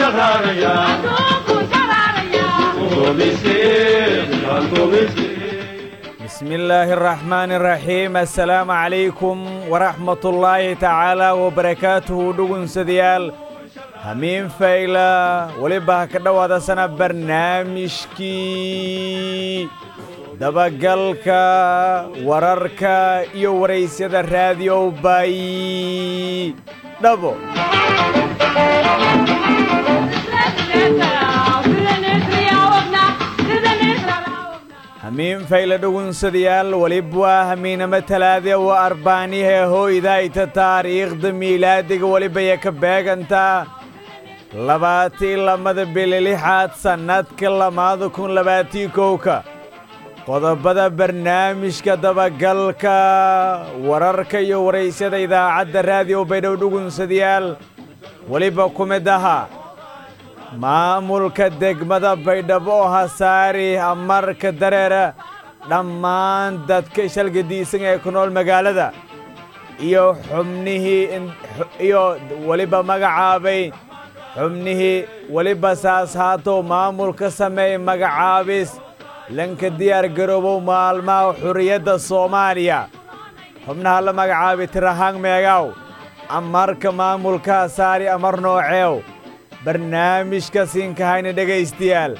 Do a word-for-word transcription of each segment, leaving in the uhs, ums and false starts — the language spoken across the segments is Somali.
شراريا بسم الله الرحمن الرحيم السلام عليكم ورحمة الله تعالى وبركاته دقن سديال همين فايلة ولبها كدوادة سنة برنامجكي دبقلكا وراركا iyo waraysyada raadiyo bay dhabo hamiin fayla dhugunsadayaal walibwa hamiinama talaade wa arbaanihe hooydayta taariikhda miilaadiga walibaya ka beegantaa labaatii lamada bili lixaad sannadka lamaada kun labaatii kowka qodobada barnaamijka dabagalka wararka iyo waraysyada idaacadda raadiyo baydhow dhugunsadayaal weliba ku mid ahaa maamulka degmada baydhabo oo hasaari amarka dareera dhammaan dadka shalgadiisan ee ku nool magaalada iyo xubnihii iyo weliba magacaabay xubnihii weliba saas haato maamulka sameey magacaabis lanka diyaar garoobow maalmaha xurriyadda soomaaliya xubnaha la magacaabay tirahaan meegaw amarka maamulka hasaari amar nooceew barnaamijka siinkahayna dhegaystayaal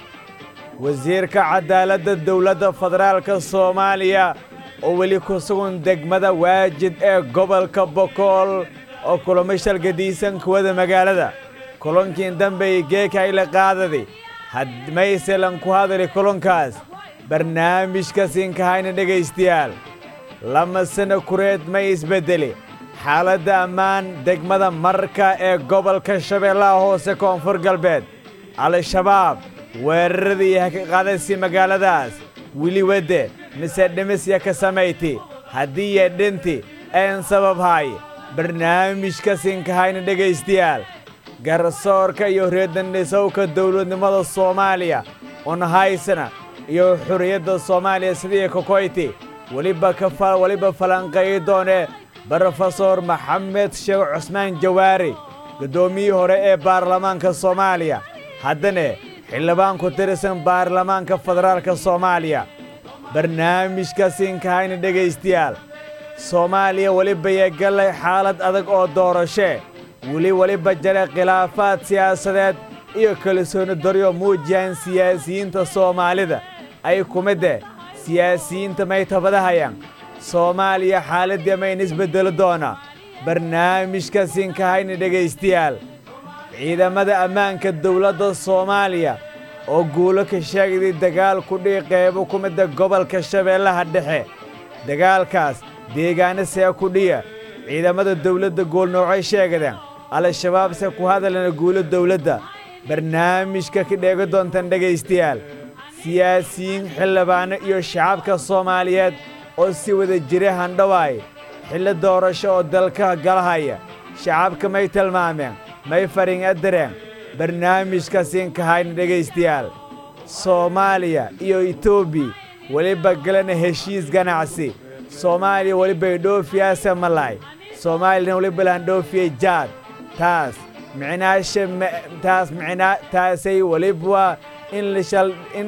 wasiirka cadaaladda dowladda federaalka soomaaliya oo weli ku sugan degmada waajid ee gobolka bokool oo kulamo shalgadiisan kuwada magaalada kulankii dambey geekayla qaadadi hadmayselan ku hadali kulankaas barnaamijka siinkahayna dhegaystayaal lama sano kureed ma isbeddeli xaaladda ammaan degmada marka ee gobolka shabeellaha hoose koonfur galbeed al-shabaab weeraradii ka qaadaysi magaaladaas wili wadde mise dhimisya ka samayti haddii ya dhinti een sabab hay barnaamijka siinkahayna dhegaystayaal garsoorka iyo reedandhisowka dowladnimada soomaaliya un haysana iyo xurriyadda soomaaliya sidii kokoyti weliba ka weliba falanqeeyi doone brofesor maxamed sheekh cusmaan jawaari guddoomiyihii hore ee baarlamaanka soomaaliya haddana xildhibaan ku tirsan baarlamaanka federaalka soomaaliya barnaamijka siinkahayna dhegaystayaal soomaaliya weliba yegalay xaalad adag oo doorashe weli weliba jare khilaafaad siyaasadeed iyo kalsooni daryo muujiyaan siyaasiyiinta soomaalida ay ku midde siyaasiyiinta may tabadahayaan soomaaliya xaaladii mayn isbeddelo doona barnaamijka siinkahayna dhegaystayaal ciidamada ammaanka dowladda soomaaliya oo guulo ka sheegday dagaal ku dhihi qeybo ku midda gobolka shabeellaha dhexe dagaalkaas deegaano see ku dhiya ciidamada dowladda goolnoocay sheegadeen al-shabaab se ku hadalana guulo dowladda barnaamijka ka dheega doontaan dhegaystayaal siyaasiyiin xildhibaano iyo shacabka soomaaliyeed oo si wada jira handhawaay xilli doorasho oo dalka galahaya shacabka may tilmaameen may farin adareen barnaamijka siinkahayna dhegaystayaal soomaaliya iyo etoobiya weliba galana heshiis ganacsi soomaaliya welibay dhoofiyaase malaay soomaaliyana weliba lahan dhoofiyey jaad taas micnaasha taas micnaa taasay weliba in lishal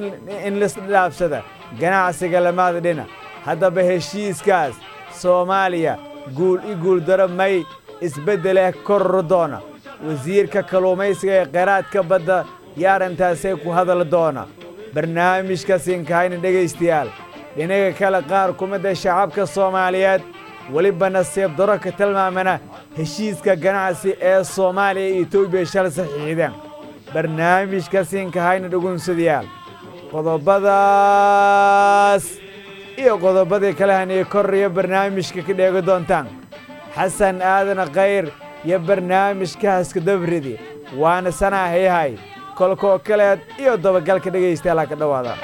in lisdhaafsada ganacsiga lamaada dhina haddaba heshiiskaas soomaaliya guul i guuldaro may isbeddelee korro doona wasiirka kalluumaysiga ee kheyraadka badda yaa arrintaasay ku hadal doona barnaamijka siinkahayna dhegaystayaal dhinaga kale qaar ku midda shacabka soomaaliyeed weliba nasiib daro ka tilmaamana heshiiska ganacsi ee soomaaliya iyo etoobiya shal saxiixdeen barnaamijka siinkahayna dhugunsadayaal qodobadaas iyo qodobadii kale haniyo korriyo barnaamijka ka dheegi doontaan xasan aadan khayr iyo barnaamijka haskadabridi waana sanaahayahay kolkoo kaleed iyo dabagalka dhegaystayaala ka dhowaada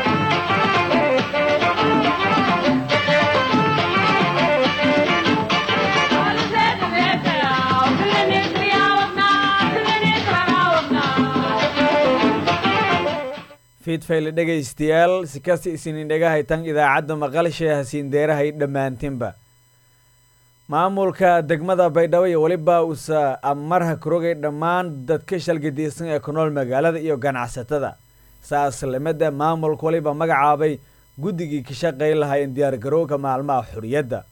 fiidfayle dhegaystayaal si kasta isinin dhegahaytan idaacadda maqalshay hasiin deerahay dhammaantinba maamulka degmada Baydhabo iyo waliba usa amarha kurogay dhammaan dadka shalgadiisan ee ku nool magaalada iyo ganacsatada saaslamada maamulka waliba magacaabay guddigii ka shaqeyn lahaayeen diyaar garowga maalmaha xuriyadda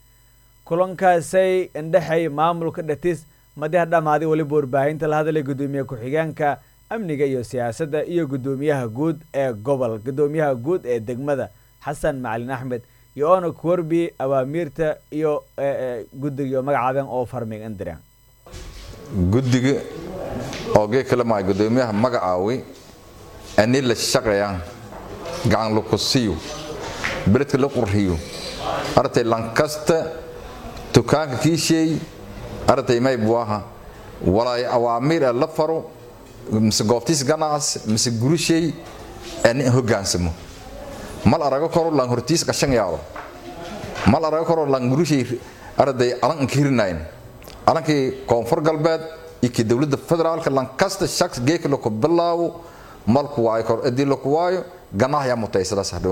kulankaasay indhaxay maamulka dhatis madax dhamaaday waliba warbaahinta la hadlay gudoomiyaha ku-xigeenka amniga iyo siyaasadda iyo gudoomiyaha guud ee gobol gudoomiyaha guud ee degmada Xasan Macalin Axmed iyo ona korbi awaamirta iyo guddiga magacaabeen oo farming indiraan guddiga oo geekala ma gudoomiyaha magacaawi ani la shaqeeyaan gacan lu ku siiyo beledka la qurxiyo artay lankasta tukaanka kiishay artay may buaha walaay awaamir la faro mis goobtis ganaas mis gurishay ani hogaansamo mal arago koro lan hortiis qashan yaabo mal arago koro lan gurishay arday alan kirinayn alankii koonfur galbeed iki dawladda federaalka lankasta shaqs geekala ku bilaawo malku waay kor adii la ku waayo ganaah ya mutaysada saxdo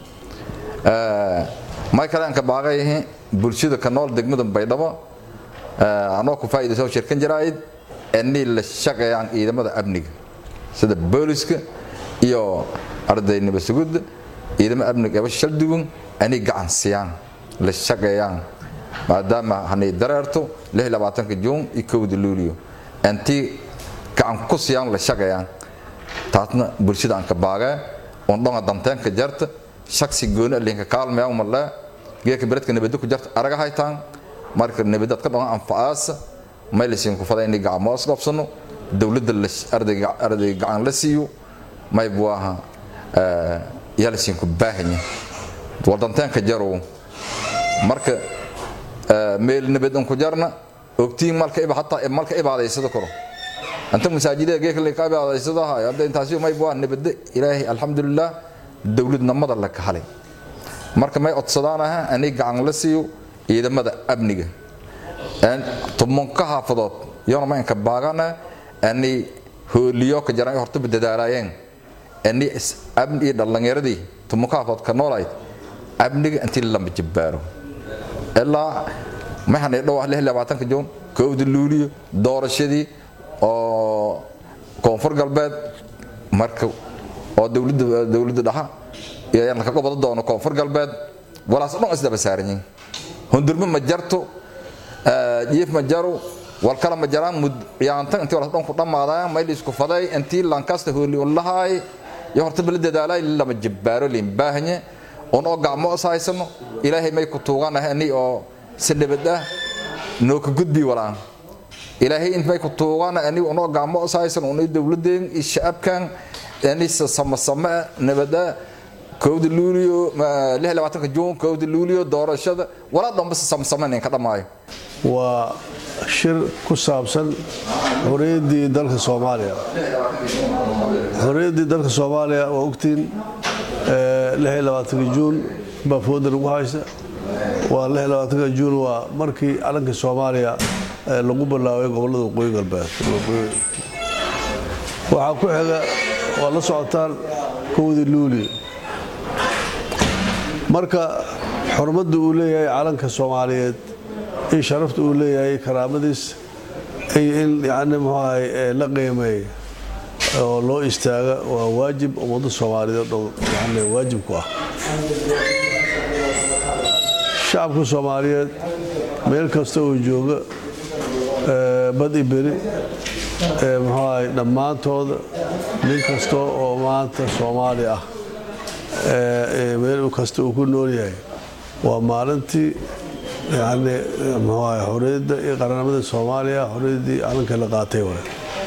ee ma kale ka baaqay bulshada ka nool degmada Baydhabo anoo ku faa'iideyso shirkan jaraa'id ani la shaqeeyaan ciidamada amniga sida booliska iyo ardaynimo sugud ciidamada amniga ee shal duwan ani gacan siyaan la shaqeeyaan maadaama hanay dareerto lix iyo labaatanka juun iyo kowda luulyo anti gacan ku siyaan la shaqeeyaan taasna bulshada aan ka baaqay on dhonga danteanka jarta shaksi gooni linka kaalmaya umala geeka beredka nabadda ku jarta araga haytaan marka nabadda ka dhonga anfaas maylisin ku faday in gacmo asqabsano dawladda ardayga ardayga gacan la siiyo may buaha ee yalsin ku baahanya wadantanka jaro marka meel nabadda ku jarna ogtiin malka iba hatta malka ibaadaysada koro أنت مساجدة جيك اللي كابي على الصداها هذا أنت عشان ما يبغى نبدأ إلهي الحمد لله دولتنا مضر لك حالي مركب ما يقصدنا أني قاعد لسيو إذا ماذا أبنيه أن تمنك حافظات يوم ما إنك باغنا أني هو ليوك جراني هرتب بدارين أني أبني دلنا يردي تمنك حافظات كنولاي أبنيه أنت لم تجبره إلا ما هنقدر أهله اللي بعتنك جون كود اللولي دار الشدي oo koonfur galbeed marka oo dawladda dawladda dhaxa ayaan ka qabado doono koonfur galbeed walaas dhan isdaba saaranyin hundurma ma jarto ee jiif ma jaro wal kala ma jaraan mud yaanta intii walaas dhan ku dhamaadaan ma isku faday intii lankasta hooli wallahi iyo horta balada daalay lama jibbaaro lim baahanye on oo gacmo asaysano ilaahay may ku tuuganahay oo sidabada noo ka gudbi walaan إلهي أنت ما يكتوغانا أني ونوع جامع أساسا وني دولتين الشعب كان أني سما سما نبدأ كود اللوليو ما له لواتك جون كود اللوليو دار الشذا ولا دم بس سما سما نين كذا معي. وشر كسابسن هريدي دلك الصومالية هريدي دلك الصومالية وقتين له لواتك جون بفود الوهايسة وله لواتك جون ومركي على الصومالية lagu bilaabay gobolada waqooyi galbeed waxa ku xiga waa la socotaan kowda luuli marka xurmada uu leeyahay calanka Soomaaliyeed ee sharafta uu leeyahay karaamadiis ay in yaani maxay la qiimeeyay oo loo istaaga waa waajib ummadda Soomaaliyeed oo yaani waajib ku ah shacabka Soomaaliyeed meel kasta oo jooga بدي بري محاي دمانتود من كستو أو مانت سوماليا ميل كستو كل نوريا ومالنتي يعني محاي حريد قرنا من سوماليا حريد على كل قاتي ولا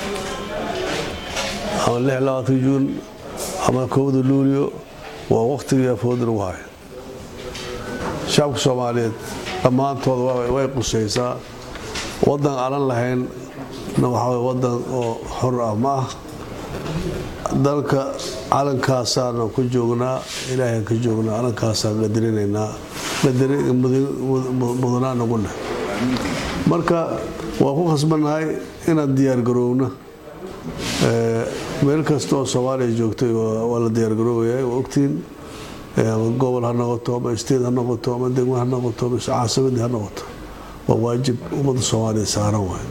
أما اللي لا تجون أما كود اللوليو ووقت يفوت الواحد شعب سوماليا دمانتود ويقصيسا waddan aan lahayn waxa waddan oo xor ah ma dalka calankaasana ku joognaa ilaahay ka joognaa calankaasa qadarinayna qadarin mudana naguna marka waa ku khasbanahay inaan diyaar garowno ee meel kasta oo Soomaaliya joogtay waa la diyaar garoobay waqtiin ee gobol ha noqoto ama state ha noqoto ama degmo ha noqoto ama caasimad ha noqoto waa waajib ummadda Soomaaliyeed saaran waay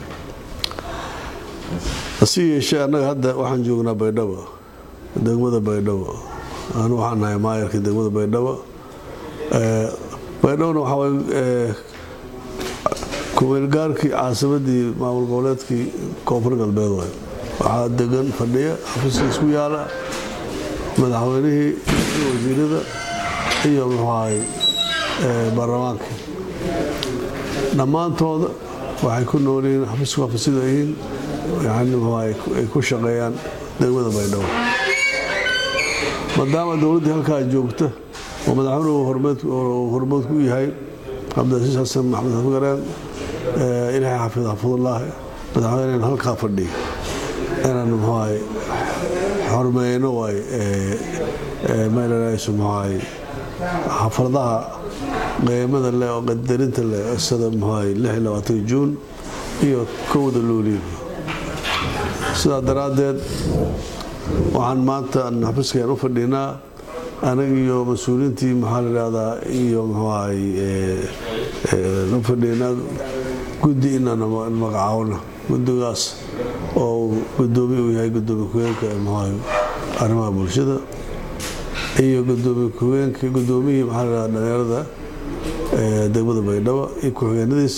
si yeeshee annaga hadda waxaan joognaa Baydhabo degmada Baydhabo anu waxaan nahay maayarka degmada Baydhabo ee Baydhabo waxa way kuweel gaarkii caasimadii maamul goboleedkii koonfur galbeed waay waxaa degan fadhiya xafiiska isku yaala madaxweynihii wasiirada iyo maxay ee baarlamaanka dhammaantooda waxay ku nool yihiin xafiiska xafiisyada yihiin yani ay ku shaqeeyaan degmada Baydhabo maadaama dowladda halkaa joogta oo madaxweynuhu hormeed hormeed ku yahay Cabdilaaziz Xasan Maxamed Afgaraan ee ilaahay xafiid xafidullah madaxweynaha halkaa fadhiya inaan maxay hormeeyno way ee meelahaas maxay xafladaha qiimada leh oo qadarinta leh sida maxay lix iyo labaatan Juun iyo kowda Luulyo sida daraadeed waxaan maanta xafiiskeen u fadhinaa anaga iyo mas'uuliyiintii maxaa la yiraahdaa iyo maxay ee u fadhinaa guddi inaan magacaawno guddigaas oo gudoomiye u yahay gudoomiye ku-xigeenka maxay arrimaha bulshada iyo gudoomiye ku-xigeenka gudoomiye maxaa la yiraahdaa dhalinyarada ee degmada Baydhabo iyo ku-xigeenadiis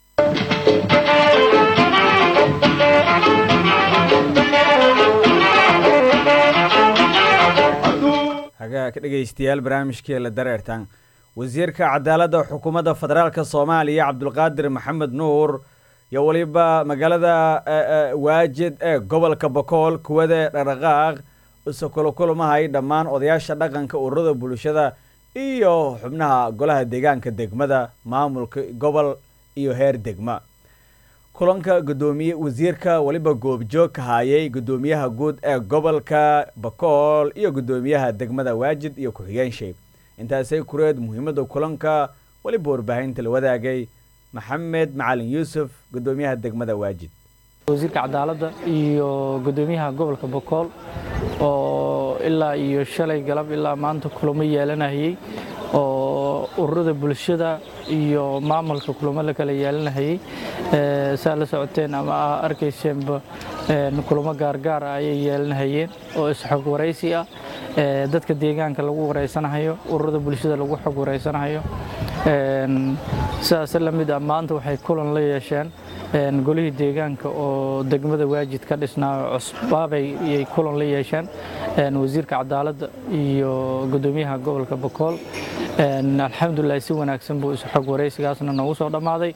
ka dhageystayaal barnaamijkii la dareertan wasiirka cadaaladda xukuumadda federaalka Soomaaliya Cabdulqaadir Maxamed Nuur iyo waliba magaalada Waajid ee gobolka Bakool kuwada dhaqaaq isoo kala kulmahay dhammaan odayaasha dhaqanka ururada bulshada iyo xubnaha golaha deegaanka degmada maamulka gobol iyo heer degma kulanka gudoomiye wasiirka waliba goobjoog ka hayay gudoomiyaha guud ee gobolka Bakool iyo gudoomiyaha degmada Waajid iyo ku-xigeen sheeb intaasay kureed muhiimada kulanka waliba warbaahinta la wadaagay Maxamed Macalin Yuusuf gudoomiyaha degmada Waajid wasiirka cadaaladda iyo gudoomiyaha gobolka Bakool oo ilaa iyo shalay galab ilaa maanta kulamo yeelanayay oo ururada bulshada iyo maamulka kulamo la kala yeelanayay ee saa la socoteen ama arkayseen ee kulamo gaar gaar ah ay yeelanayeen oo isxog wareysi ah ee dadka deegaanka lagu wareysanayo ururada bulshada lagu xog wareysanayo ee saas la mid ah maanta waxay kulan la yeesheen een golihii deegaanka oo degmada Waajid ka dhisnaa cusbaabay ay kulan la yeesheen een wasiirka cadaaladda iyo gudoomiyaha gobolka Bakool een alxamdulillah si wanaagsan buu isxog wareysigaasna nagu soo dhamaaday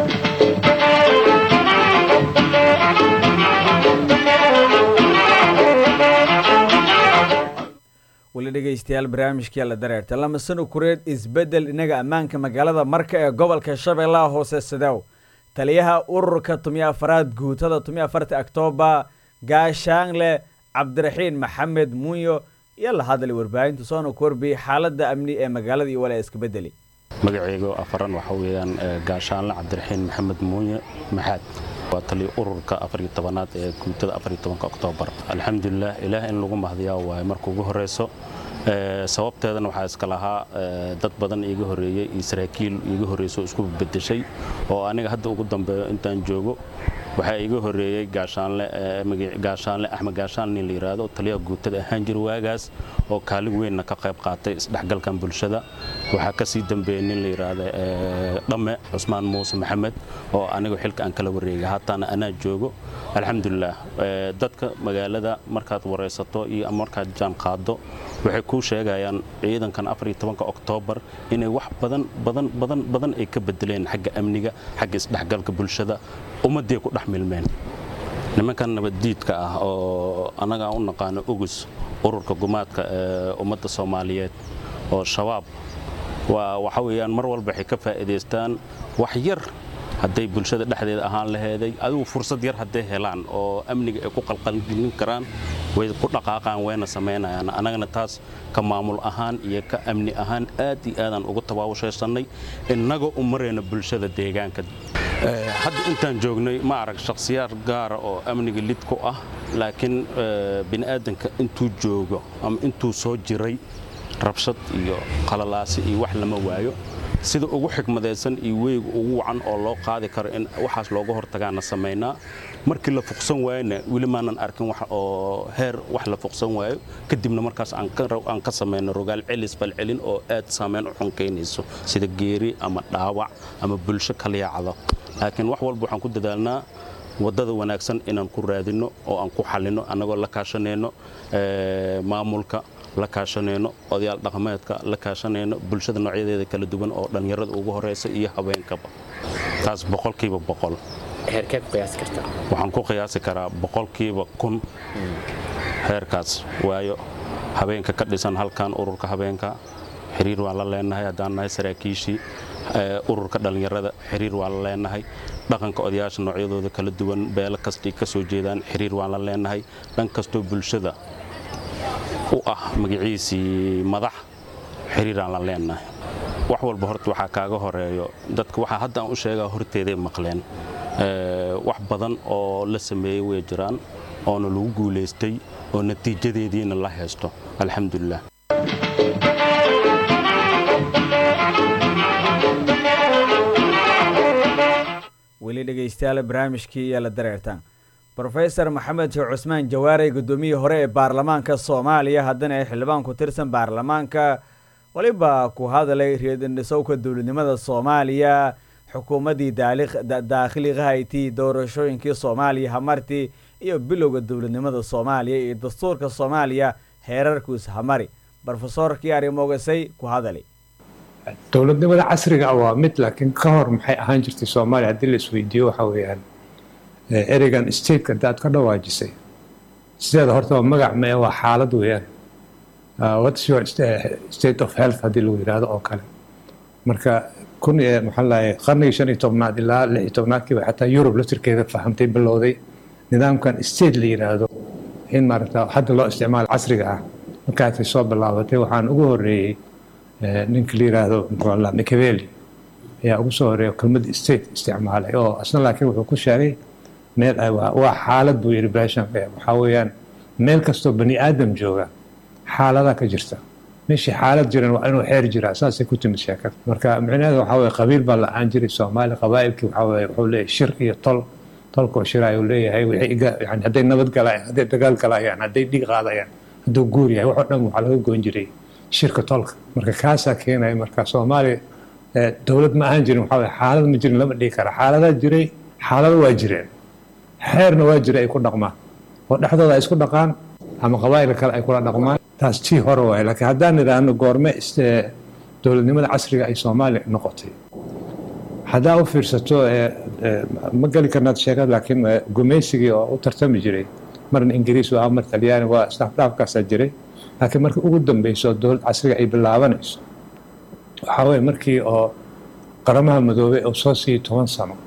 wali dhageystayaal barnaamijkii la dareertay lama sano kureed isbedel inaga ammaanka magaalada Marka ee gobolka Shabeellaha Hoose Sidaw taliyaha ururka tumiya afraad guutada tumiya afarta Oktoobar gaashaanle Cabdiraxiin Maxamed Muuyo iyo la hadlay warbaahinta soo korbi xaaladda amni ee magaalada iyo wala iska bedeli magacaygu afaran waxa weeyaan gaashaanle Cabdiraxiin Maxamed Muuyo maxad waa taliya ururka afar iyo tobanaad ee guutada afar iyo tobanka Oktoobar alxamdulillah ilaahay in lagu mahdiyaa waa markuu ugu horeyso sababteedana waxa iska lahaa dad badan iiga horeeyay Israa'iil iiga horeyso isku bedeshay oo aniga hadda ugu dambeeyo intaan joogo waxa iiga horeeyay gaashaanle gaashaanle Axmed Gaashaanle la yiraahdo taliya guutada ahaan jir waagaas oo kaalin weyn ka qayb qaatay isdhexgalkan bulshada waxa ka sii dambeeyay nin la yiraahdo Dhamme Cusmaan Muuse Maxamed oo aniga xilka aan kala wareegay haatana ana joogo alxamdulillah dadka magaalada markaad wareysato iyo markaad jaan qaado waxay ku sheegayaan ciidankan afar iyo tobanka Oktoobar inay wax badan badan badan badan ay ka bedeleen xagga amniga xagga isdhexgalka bulshada ummadii ku dhaxmilmeen nimankan nabadiidka ah oo anaga u naqaan ugus ururka gumaadka ee ummadda Soomaaliyeed oo shabaab waa waxa weeyaan mar walba waxay ka faa'iideystaan wax yar haday bulshada dhexdeeda ahaan laheeday adigu fursad yar haday helaan oo amniga ay ku qalqalgelin karaan way ku dhaqaaqaan wayna sameynayaan anagana taas ka maamul ahaan iyo ka amni ahaan aad iyo aadan ugu tabaawushaysanay inaga u mareena bulshada deegaanka hadda intaan joognay ma arag shakhsiyaad gaar oo amniga lid ku ah laakiin bini aadanka intuu joogo ama intuu soo jiray rabshad iyo qalalaasi iyo wax lama waayo sida ugu xikmadeysan iyo weeyga ugu wacan oo loo qaadi karo in waxaas looga hortagaana sameynaa markii la fuqsan waayna wili maanan arkin wax oo heer wax la fuqsan waayo kadibna markaas aan ka aan ka sameeyno rogaal celis bal celin oo aad saameyn u xunkeynayso sida geeri ama dhaawac ama bulsho kala yaacdo laakiin wax walba waxaan ku dadaalnaa wadada wanaagsan inaan ku raadino oo aan ku xalino anagoo la kaashaneyno ee maamulka la kaashaneyno odayaal dhaqameedka la kaashaneyno bulshada noocyadeeda kala duwan oo dhalinyarada ugu horeysa iyo haweenkaba taas boqolkiiba boqol heerkeed qiyaasi karta waxaan ku qiyaasi karaa boqolkiiba kun heerkaas waayo haweenka ka dhisan halkan ururka haweenka xiriir waan la leenahay haddaan nahay saraakiishii ururka dhalinyarada xiriir waan la leenahay dhaqanka odayaasha noocyadooda kala duwan beelo kasta ka soo jeedaan xiriir waan la leenahay dhan kastoo bulshada u ah magaciisii madax xiriiraan la leenahay wax walba horta waxaa kaaga horeeyo dadka waxaa hadda aan u sheegaa horteeday maqleen wax badan oo la sameeyey way jiraan oona lagu guulaystay oo natiijadeediina la haysto alxamdulilah weli dhegaystayaal barnaamijkii iyo la dareertaan Professor Maxamed Sheekh Cusmaan Jawaari gudoomiyihii hore ee baarlamaanka Soomaaliya haddana ay xildhibaan ku tirsan baarlamaanka waliba ku hadalay reedan sawka dawladnimada Soomaaliya xukuumadii daaqiliga haytii doorashooyinkii Soomaaliya hamartii iyo bilowga dawladnimada Soomaaliya iyo dastuurka Soomaaliya heerarkiisa hamari Professorkii arrimogasay ku hadalay dawladnimada casriga ah waa mid laakiin ka hor maxay ahaan jirtay Soomaaliya hadii la isweydiiyo waxa weeyaan erigan state-ka dad ka dhawaajisay sideeda horta magac ma waa xaalad weeyaan what's your state of health hadii lagu yiraahdo oo kale marka kun ee maxallaay qarniga shan iyo tobnaad ilaa lix iyo tobnaadkii xataa Europe la tirkeeda fahamtay bilowday nidaamkan state la yiraahdo in marta hadda loo isticmaalo casriga ah markaas soo bilaabatay waxaan ugu horeeyay ninka la yiraahdo walla Machiavelli ayaa ugu soo horeeyay kelmad state isticmaalay oo asna laakiin wuxuu ku sheegay meel ay waa xaalad buu yiri baashan waxa weeyaan meel kasto bani aadam jooga xaalada ka jirta meeshii xaalad jiran waa inuu xeer jira asaas ku timid sheekad marka macnaheedu waxa weeye qabiil baa la aan jiray Soomaali qabaa'ilkii waxa weeye wuxuu leeyahay shir iyo tol tolko shiraayo leeyahay wixii yani haday nabad galayaan haday dagaal galayaan haday dhig qaadayaan haduu guur yahay waxa dhan waxa laga goon jiray shirka tolka marka kaasa keenay marka Soomaali dawlad ma aan jirin waxa weeye xaalad ma jirin lama dhigi kara xaalada jiray xaalada waa jireen xeerna waa jiray ay ku dhaqmaan oo dhaxdooda ay isku dhaqaan ama qabaa'il kale ay kula dhaqmaan taas tii hore way laakiin haddaan nidhaahno goorme dawladnimada casriga ay Soomaaliya noqotay hadaa u fiirsato ma gali karnaa sheekad laakiin gumeysigii oo u tartami jiray marna Ingiriis waa mar Talyaani waa isdhaafkaas jiray laakiin markii ugu dambeysay dawlad casriga ay bilaabanayso waxa weeye markii oo qaramaha madoobay oo soo sii toban sano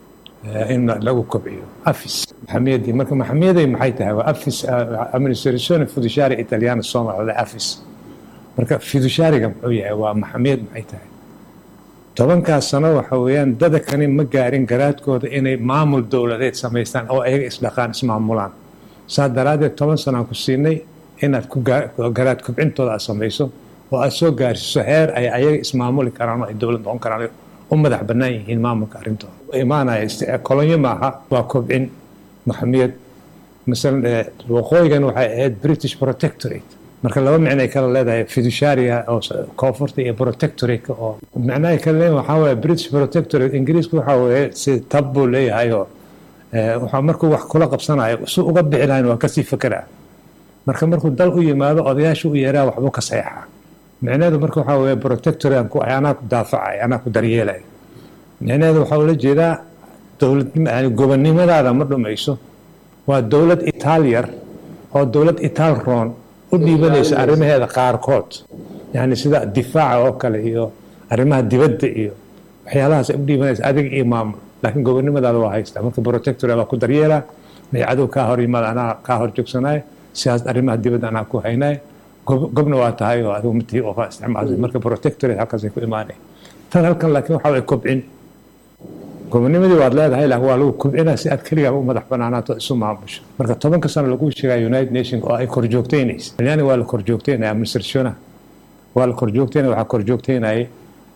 in lagu kobciyo afis maxamiyadii marka maxamiyadii maxay tahay waa afis administrazione fiduciaria italiana Soomaaliya afis marka fiduciariga muxuu yahay waa maxamiyad maxay tahay tobankaas sano waxa weeyaan dada kani ma gaarin garaadkooda inay maamul dawladeed sameystaan oo ayaga isdhaqaan ismaamulaan saa daraadeed toban sano ku siinay inaad ku garaad kobcintooda aad sameyso oo aad soo gaarsiiso heer ay ayaga ismaamuli karaan oo ay dawlad noqon karaan oo madax bannaan yihiin maamulka arrintooda imaanaya kolonyo maaha waa kobcin maxamiyad masalan waqooyigan waxay ahayd British Protectorate marka laba macno ay kala leedahay fiduciaria oo koonfurta iyo protectorate oo macnaha kale waxa weeye British Protectorate Ingiriisku waxa weeye si tabbu leeyahay oo waxa markuu wax kula qabsanayo soo uga bixi lahayn waa ka sii fikra marka markuu dal u yimaado odayaashu u yeeraa waxba ka saxaa macnaheedu marka waxa weeye protectorate ku ayana ku daafacay ana ku daryeelay macnaheedu waxa uu la jeedaa dawlad yani gobonnimadaada ma dhumayso waa dawlad Italian oo dawlad Italron u dhiibanaysa arrimaheeda qaarkood yani sida difaaca oo kale iyo arrimaha dibadda iyo waxyaalahaas u dhiibanaysa adig iyo maamul laakiin gobonnimadaada waa haystaa marka protectorate waa ku daryeelaa may cadow ka hor yimaad ana ka hor joogsanay siyaasad arrimaha dibadda ana ku haynay gobna waa tahay oo adigu midii oo isticmaalay marka protectorate halkaas ay ku imaanay tan halkan laakiin waxa ay kobcin gobonnimadii waad leedahay laakiin waa lagu kobcinaa si aad kaliya u madax banaanaato isu maamusho marka tobanka sano lagu sheegay United Nations oo ay kor joogteynayso yani waa la kor joogteynaa administrationa waa la kor joogteynaa waxa kor joogteynay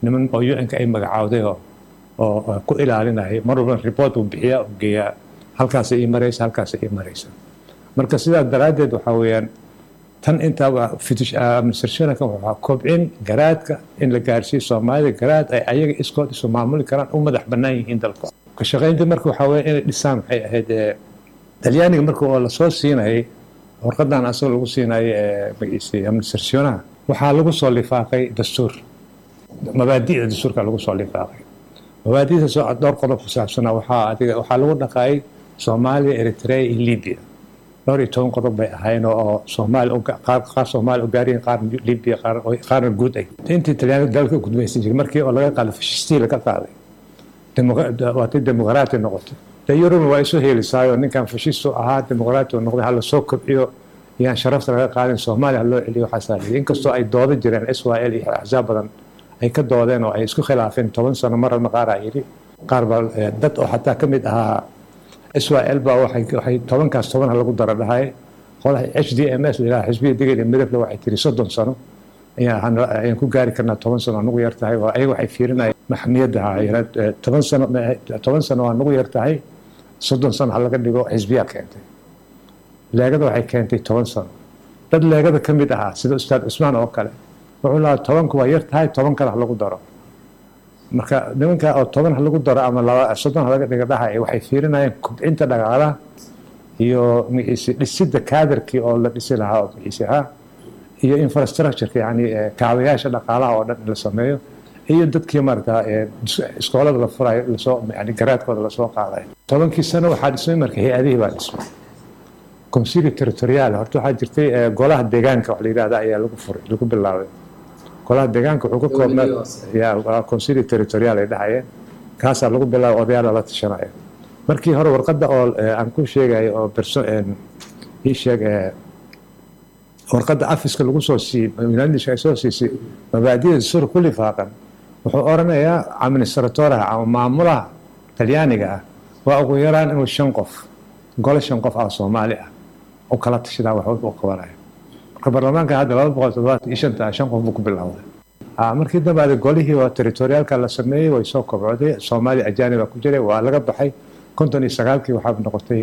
niman oo U N-ka ay magacaawday oo oo ku ilaalinaya mar walba report uu bixiyaa uu geeyaa halkaas ay maraysa halkaas ay maraysa marka sidaa daraadeed waxa weeyaan tan inta fitish administration ka waxa kobcin garaadka in la gaarsiiyo Soomaalida garaad ay ayaga iskood isu maamuli karaan u madax bannaan yihiin dalka ka shaqeynta marka waxa weeye inay dhisaan waxay ahayd Talyaaniga marka oo la soo siinayay warqadan asal lagu siinayay magiisi administration waxa lagu soo lifaaqay dastuur mabaadi'da dastuurka lagu soo lifaaqay mabaadi'da soo dhowr qodob ku saabsan waxa adiga waxa lagu dhaqaay Soomaaliya Eritrea iyo Liibiya dhowr iyo toban qodob bay ahaayeen oo Soomaali oo qaar qaar Soomaali oo gaareen qaar Liibiya qaar qaar guud ay intii Talyaaniga dalka ku gumaysan jiray markii oo laga qaaday fashisti laga qaaday dimuqraadi dimuqraadi noqotay tayurum waa isu heelisaayo ninkan fashisto ahaa dimuqraadi noqday hal soo kobciyo yaan sharafta laga qaadin Soomaaliya loo celiyo xasaaliin inkastoo ay doodo jireen Israa'iil iyo axzaab badan ay ka doodeen oo ay isku khilaafeen toban sano mar ma qaar ay qaar bal dad oo xataa kamid ahaa Israa'iil baa waxay waxay toban kaas toban lagu daro dhahay qolaha H D M S ilaa xisbiga digay midab waxay tiri soddon sano ayaan ayaan ku gaari karnaa toban sano anagu yartahay oo ay waxay fiirinayaan maxamiyada hay'ad toban sano toban sano anagu yartahay soddon sano laga dhigo xisbiga keentay leegada waxay keentay toban sano dad leegada kamid ahaa sida ustaad Usmaan oo kale wuxuu la toban ku yar tahay toban kale lagu daro marka nimanka oo toban lagu daro ama laba soddon laga dhigo dhahay waxay fiirinayaan kubcinta dhaqaalaha iyo miisi dhisidda kaadarkii oo la dhisi lahaa oo miisi ha iyo infrastructure yani kaabayaasha dhaqaalaha oo dhan la sameeyo iyo dadkii markaa iskoolada la furayo la soo yani garaadkooda la soo qaaday tobankii sano waxaa dhismay marka hay'adihii baa dhismay Consiglio territoriale horta waxaa jirtay golaha deegaanka wax la yiraahdo ayaa lagu furay lagu bilaabay golaha deegaanka wuxuu ka koobnaa yaa Consiglio territoriale ay dhahayeen kaas lagu bilaabay odayaal la tashanaya markii hore warqadda oo aan ku sheegay oo person ii sheegay warqadda afiska lagu soo siiyay milaandisha ay soo siisay mabaadi'da sur kulli faaqan wuxuu oranayaa administratoraha ama maamulaha Talyaaniga ah waa ugu yaraan inuu shan qof gol shan qof ah Soomaali ah oo kala tashadaa wax uu qabanayo marka baarlamaanka hadda laba boqol toddobaatan iyo shan shan qof buu ku bilaawday ah markii dambe golihii oo territorialka la sameeyay way soo kobcday Soomaali ajaanib ku jiray waa laga baxay konton iyo sagaalkii waxa noqotay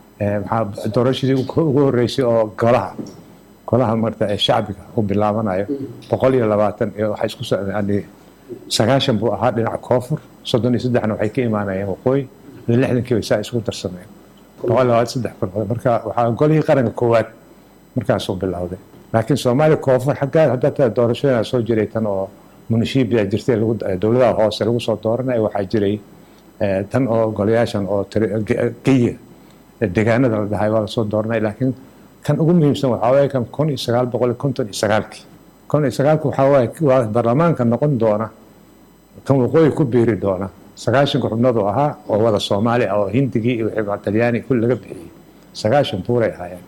maxaa doorashadii ugu horeysay oo golaha golaha marta ee shacbiga uu bilaabanayo boqol iyo labaatan iyo waxa isku socday sagaashan buu ahaa dhinaca koonfur soddon iyo saddex waxay ka imaanayeen waqooyi lixdankii way saa isku darsameen boqol iyo saddex marka waxa golihii qaranka koowaad markaas uu bilaawday laakiin Soomaaliya koonfur xagga hadda doorashada soo jiray tan oo munishibiya jirtay lagu dawladda hoose lagu soo dooranay waxa jiray tan oo golayaashan oo geeya deegaanada la dhahay waa soo dooranay laakiin kan ugu muhiimsan waxa weeye kan kun iyo sagaal boqol konton iyo sagaalkii kun iyo sagaalkii waxa weeye waa baarlamaanka noqon doona kan waqooyi ku biiri doona sagaashan xubnood oo ahaa oo wada Soomaali oo Hindigii iyo wixii Talyaani kulli laga bixiyay sagaashan buuray ahaayeen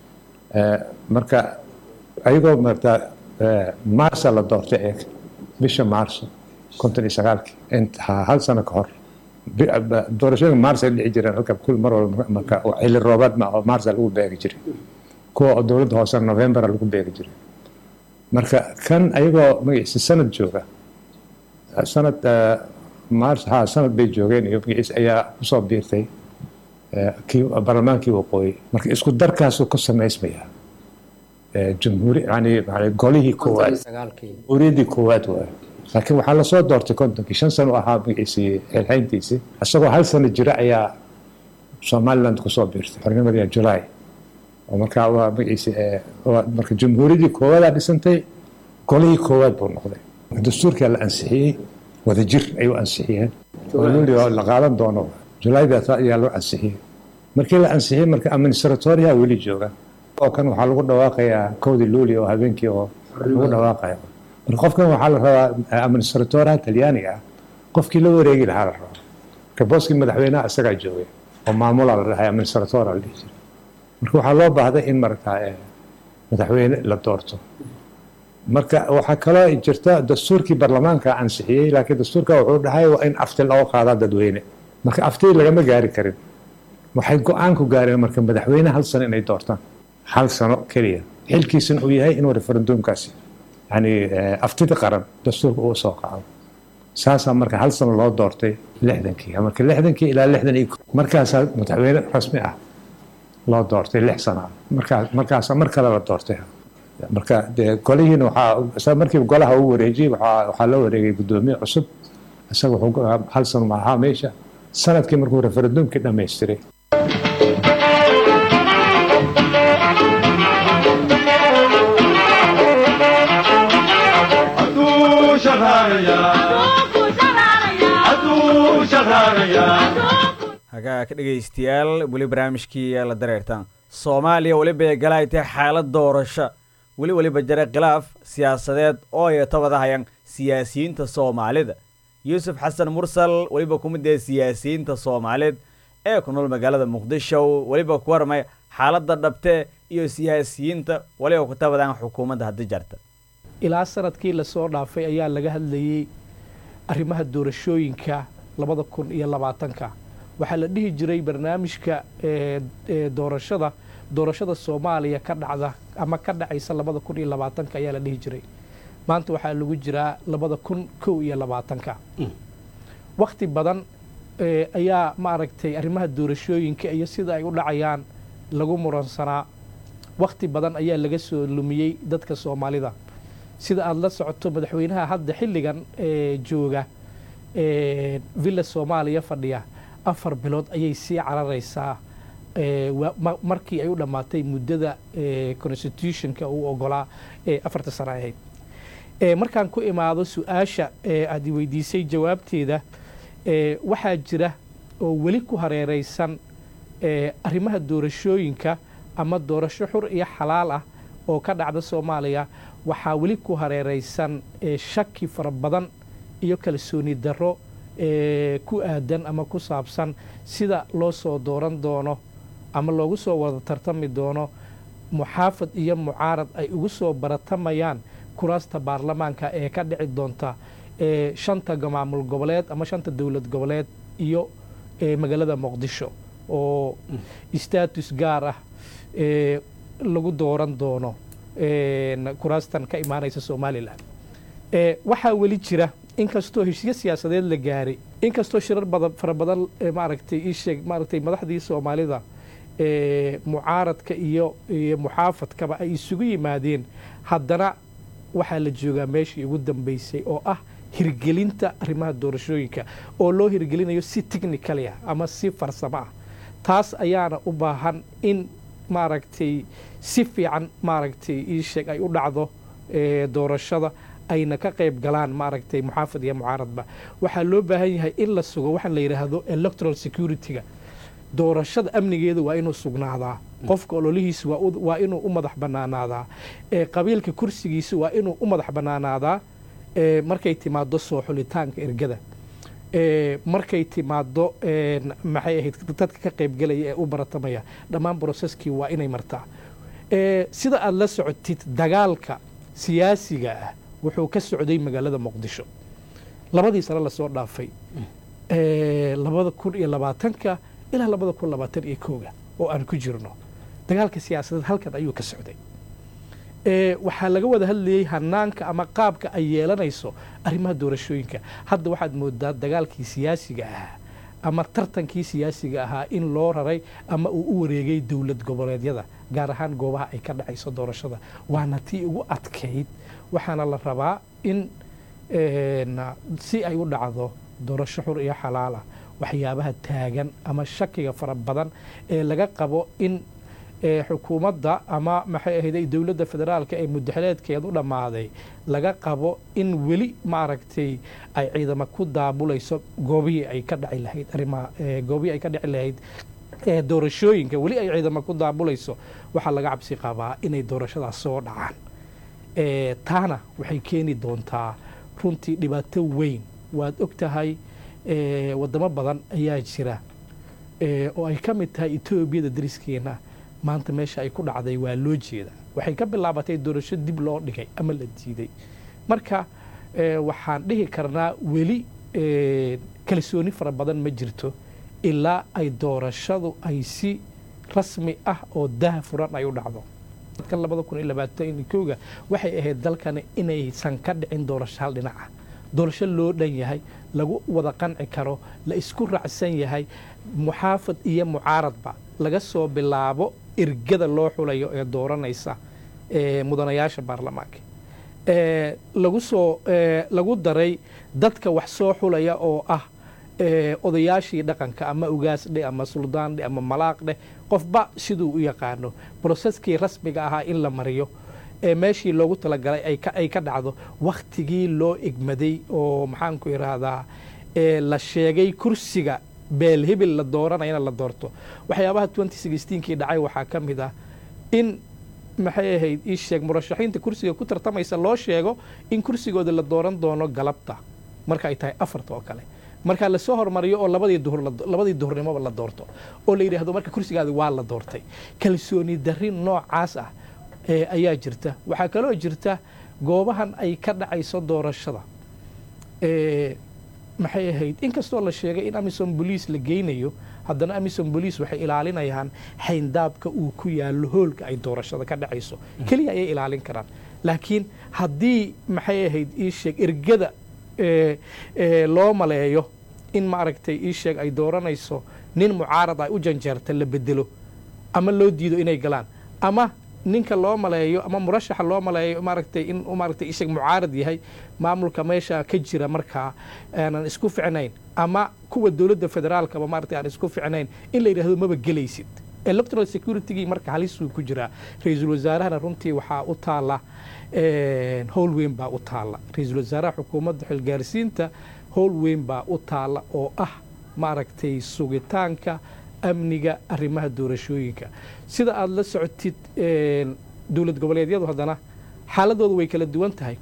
marka ayagoo marta Maarso la doortay ee bisha Maarso konton iyo sagaalkii inta hal sano ka hor doorashada Maarso ay dhici jireen halka kul mar walba marka xilli roobaad ma oo Maarso lagu beegi jiray kuwa dawladda hoose November lagu beegi jiray marka kan ayagoo magaciisa sanad jooga sanad Maarso ha sanad bay joogeen iyo magaciisa ayaa ku soo biirtay kii baarlamaankii waqooyi marka isku darkaas uu ka sameysmaya jamhuuri yani golihii koowaad uridi koowaad waa laakiin waxaa la soo doortay kontonkii shan sano ahaa magaciisa xilxayntiisa asagoo hal sano jira ayaa Somaliland ku soo biirtay xornimadii July oo marka waa magaciisa marka jamhuuriyadii koowaad dhisantay golihii koowaad buu noqday dastuurkii la ansixiyay wada jir ayuu ansixiyeen oo la qaadan doono July ayaa loo ansixiyay markii la ansixiyay marka administratoria weli jooga oo kan waxa lagu dhawaaqayaa koodi luuli oo habeenkii oo lagu dhawaaqayo marka qofkan waxa la rabaa administratoraha Talyaaniga qofkii la wareegi lahaa la rabaa ka booski madaxweynaha asaga joogay oo maamula la rahay administratora la dhigay marka waxa loo baahday in marka madaxweyne la doorto marka waxa kale jirta dastuurkii baarlamaanka ansixiyay laakiin dastuurka wuxuu dhahay waa in afti loo qaado dadweyne marka afti lagama gaari karin waxay go'aan ku gaareen marka madaxweyne hal sano inay doortaan hal sano kaliya xilkiisan uu yahay inuu referendumkaasi yani aftida qaran dastuurka uu soo qaado saasaa marka hal sano loo doortay lixdankii marka lixdankii ilaa lixdan iyo markaasaa madaxweyne rasmi ah loo doortay lix sano markaa markaasaa mar kale la doortay marka dee golihiina waxaa markiiba golaha uu wareejiyey waxaa loo wareegay guddoomiye cusub isaga wuxuu hal sano ma ahaa meesha sanadkii markuu referendumkii dhammaystiray hagaa ka dhegaystayaal weli barnaamijkii la dareertaan soomaaliya weliba ay galaytay xaalad doorasho weli weliba jira khilaaf siyaasadeed oo ay tabadahayaan siyaasiyiinta soomaalida yuusuf xasan mursal weliba ku mid ah siyaasiyiinta soomaaliyeed ee ku nool magaalada muqdisho weliba ku warmay xaaladda dhabte iyo siyaasiyiinta waliba ku tabadaan xukuumadda hadda jarta ilaa sanadkii lasoo dhaafay ayaa laga hadlayey arrimaha doorashooyinka labada kun iyo labaatanka waxaa la dhihi jiray barnaamijka doorashada doorashada soomaaliya ka dhacda ama ka dhacaysa labada kun iyo labaatanka ayaa la dhihi jiray maanta waxaa lagu jiraa labada kun kow iyo labaatanka wakti badan ayaa maaragtay arrimaha doorashooyinka iyo sida ay u dhacayaan lagu muransanaa wakti badan ayaa laga soo lumiyey dadka soomaalida sida aada la socoto madaxweynaha hadda xilligan jooga villa soomaaliya fadhiya afar bilood ayay sii cararaysaa markii ay u dhammaatay muddada constitutionka uu ogolaa afarta sano ahayd markaan ku imaado su-aasha aad i weydiisay jawaabteeda waxaa jira oo weli ku hareeraysan arrimaha doorashooyinka ama doorasho xur iyo xalaal ah oo ka dhacda soomaaliya waxaa weli ku hareeraysan shaki fara badan iyo kalsooni darro ku aadan ama ku saabsan sida loo soo dooran doono ama loogu soo wada tartami doono muxaafad iyo mucaarad ay ugu soo baratamayaan kuraasta baarlamaanka ee ka dhici doonta shanta maamul goboleed ama shanta dowlad goboleed iyo magaalada muqdisho oo status gaar ah lagu dooran doono kuraastan ka imaanaysa somalilan waxaa weli jira inkastoo heshiisyo siyaasadeed la gaaray inkastoo shirar badan fara badan maaragtay ii sheeg maaragtay madaxdii soomaalida mucaaradka iyo iyo muxaafadkaba ay isugu yimaadeen haddana waxaa la joogaa meeshii ugu dambeysay oo ah hirgelinta arrimaha doorashooyinka oo loo hirgelinayo si technically ah ama si farsamo ah taas ayaana u baahan in maaragtay si fiican maaragtay ii sheeg ay u dhacdo doorashada ayna ka qayb galaan maaragtay muxaafad iyo mucaaradba waxaa loo baahan yahay in la sugo waxaan la yidhaahdo electoral security-ga doorashada amnigeeda waa inuu sugnaadaa qofka ololihiisa waa inuu u madax banaanaadaa qabiilka kursigiisa waa inuu u madax banaanaadaa markay timaado soo xulitaanka ergada markay timaado maxay ahayd dadka ka qaybgalaya ee u baratamaya dhammaan broseskii waa inay martaa sida aada la socotid dagaalka siyaasiga ah wuxuu ka socday magaalada muqdisho labadii sano lasoo dhaafay labada kun iyo labaatanka ilaa labada kun labaatan iyo kooga oo aan ku jirno dagaalka siyaasadeed halkan ayuu ka socday waxaa laga wada hadlayey hanaanka ama qaabka ay yeelanayso arrimaha doorashooyinka hadda waxaad moodaa dagaalkii siyaasiga ahaa ama tartankii siyaasiga ahaa in loo raray ama uu u wareegay dowlad goboleedyada gaar ahaan goobaha ay ka dhacayso doorashada waana tii ugu adkayd waxaana la rabaa in si ay u dhacdo doorasho xur iyo xalaal ah waxyaabaha taagan ama shakiga fara badan ee laga qabo in xukuumadda ama maxay ahayd dowladda federaalka ee mudaxileedkeed u dhammaaday laga qabo in weli maaragtay ay ciidamo ku daabulayso goobihii ay ka dhaci lahayd arrimaha goobihii ay ka dhici lahayd doorashooyinka weli ay ciidamo ku daabulayso waxaa laga cabsi qabaa inay doorashadaas soo dhacaan taana waxay keeni doontaa runtii dhibaato weyn waad og tahay wadamo badan ayaa jira oo ay ka mid tahay etoobiyada dariskeena maanta meesha ay ku dhacday waa loo jeeda waxay ka bilaabatay doorasho dib loo dhigay ama la diiday marka waxaan dhihi karnaa weli kalsooni fara badan ma jirto ilaa ay doorashadu ay si rasmi ah oo daha furan ay u dhacdo dadkan labada kun iyo labaatan kooga waxay ahayd dalkani inaysan ka dhicin doorasho hal dhinaca doorasho loo dhan yahay lagu wada qanci karo la isku raacsan yahay muxaafad iyo mucaaradba laga soo bilaabo ergada loo xulayo ee dooranaysa mudanayaasha baarlamaanka lagu soo lagu daray dadka wax soo xulaya oo ah odayaashii dhaqanka ama ugaasdhe ama suldaandhe ama malaaqdhe qofba siduu u yaqaano broseskii rasmiga ahaa in la mariyo meeshii loogu talagalay ay ka dhacdo wakhtigii loo igmaday oo maxaanku idhaahdaa la sheegay kursiga beelhibil la dooranayana la doorto waxyaabaha kii dhacay waxaa ka mid ah in maxay ahayd ii sheeg murashaxiinta kursiga ku tartamaysa loo sheego in kursigooda la dooran doono galabta marka ay tahay afarta oo kale marka lasoo hormariyo oo labadii duhur labadii duhurnimoba la doorto oo la yidhaahdo marka kursigaadi waa la doortay kalsooni darri noocaas ah ayaa jirta waxaa kaloo jirta goobahan ay ka dhacayso doorashada maxay ahayd inkastoo la sheegay in amisom boliis la geynayo haddana amisom boliis waxay ilaalinayaan xayndaabka uu ku yaallo hoolka ay doorashada ka dhacayso keliya ayay ilaalin karaan laakiin haddii maxay ahayd ii sheeg ergada loo maleeyo in maaragtay ii sheeg ay dooranayso nin mucaarad ay u janjeerta la bedelo ama loo diido inay galaan ama ninka loo maleeyo ama murashaxa loo maleeyo maaragtay in maaragtay ii sheeg mucaarad yahay maamulka meesha ka jira markaa aanan isku ficnayn ama kuwa dowladda federaalkaba maaragtay aan isku ficnayn in la yidhaahdo maba gelaysid electoral security-gii marka halisuu ku jiraa ra-iisul wasaarahana runtii waxaa u taalla howl weyn baa u taalla ra-iisul wasaaraha xukuumadda xilgaarsiinta howl weyn baa u taalla oo ah maaragtay sugitaanka amniga arrimaha doorashooyinka sida aada la socotid dowlad goboleedyadu haddana xaaladoodu way kala duwan tahay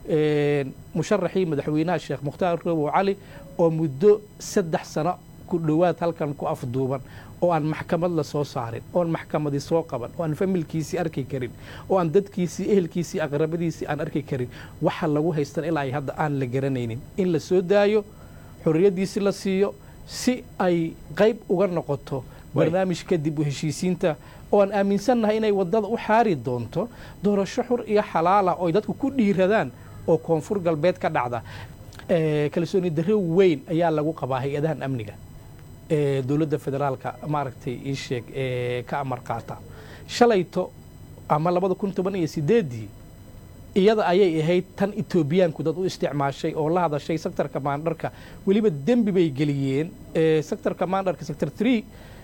musharaxii madaxweynaha sheekh mukhtaar robow cali oo muddo saddex sano ku dhowaad halkan ku afduuban oo aan maxkamad la soo saarin oon maxkamadii soo qaban oo aan familkiisii arki karin oo aan dadkiisii ehelkiisii aqrabadiisii aan arki karin waxa lagu haystan ilaa ay hadda aan la garanaynin in la soo daayo xorriyaddiisi la siiyo si ay qayb uga noqoto barnaamij kadib u heshiisiinta oo aan aaminsannahay inay waddada u xaari doonto doorasho xur iyo xalaala oo ay dadku ku dhiiradaan oo koonfur galbeed ka dhacda kalsooni darro weyn ayaa lagu qabaa hay-adahan amniga dowladda federaalka maaragtay ii sheeg ka amar qaata shalayto ama labada kun toban iyo sideedii iyada ayay ahayd tan etoobiyaanku dad u isticmaashay oo la hadashay sector commanderka weliba dembi bay geliyeen sector commanderka sector three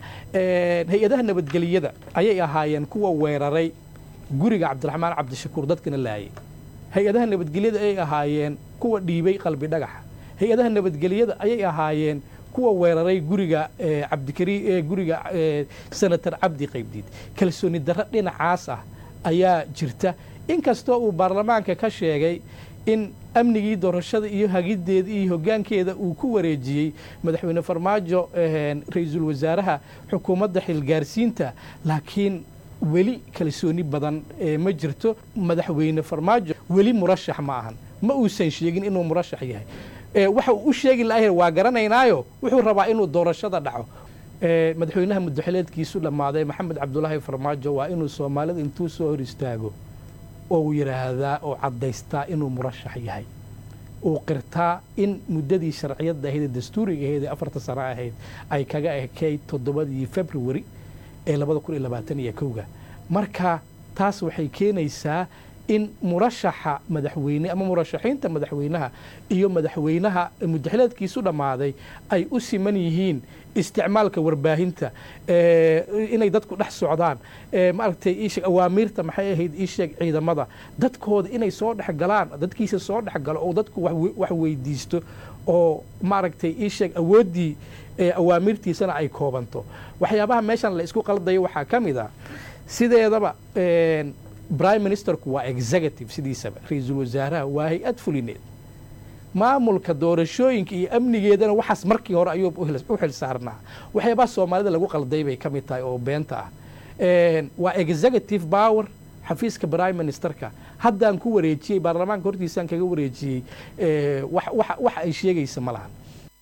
hay-adaha nabadgeliyada ayay ahaayeen kuwa weeraray guriga cabdiraxmaan cabdishakuur dadkana laayay hay-adaha nabadgelyada ayay ahaayeen kuwa dhiibay qalbi dhagaxa hay-adaha nabadgelyada ayay ahaayeen kuwa weeraray guriga cabdikari guriga senator cabdi qaybdiid kalsooni darro dhinacaas ah ayaa jirta inkastoo uu baarlamaanka ka sheegay in amnigii doorashada iyo hagiddeeda iyo hoggaankeeda uu ku wareejiyey madaxweyne farmaajo ra-iisul wasaaraha xukuumadda xilgaarsiinta laakiin weli kalsooni badan ma jirto madaxweyne farmaajo weli murashax ma ahan ma uusan sheegin inuu murashax yahay waxa uu u sheegi lahay waa garanaynaayo wuxuu rabaa inuu doorashada dhaco madaxweynaha muddaxileedkiisu dhammaaday maxamed cabdulaahi farmaajo waa inuu soomaalida intuu soo hor istaago oo uu yidhaahdaa oo caddaystaa inuu murashax yahay uu qirtaa in muddadii sharciyadda ahayd ee dastuuriga ahayd ee afarta sano ahayd ay kaga ekayd toddobadii february ee labada kun iyo labaatan iyo kowga marka taas waxay keenaysaa in murashaxa madaxweyne ama murashaxiinta madaxweynaha iyo madaxweynaha muddaxileedkiisu dhammaaday ay u siman yihiin isticmaalka warbaahinta inay dadku dhex socdaan maaragtay iisheeg awaamiirta maxay ahayd iisheeg ciidamada dadkooda inay soo dhex galaan dadkiisa soo dhex galo oo dadku wax weydiisto oo maaragtay iisheeg awooddii awaamiirtiisana ay koobanto waxyaabaha meeshan la isku qaldayo waxaa ka mid ah sideedaba prime ministerku waa executive sidiisaba ra-iisul wasaaraha waa hay-ad fulineed maamulka doorashooyinka iyo amnigeedana waxaas markii hore ayuu u xil saarnaa waxyaabaha soomaalida lagu qalday bay ka mid tahay oo beenta ah waa executive power xafiiska prime ministerka haddaan ku wareejiyey baarlamaanka hortiisaan kaga wareejiyey wax ay sheegaysa ma lahan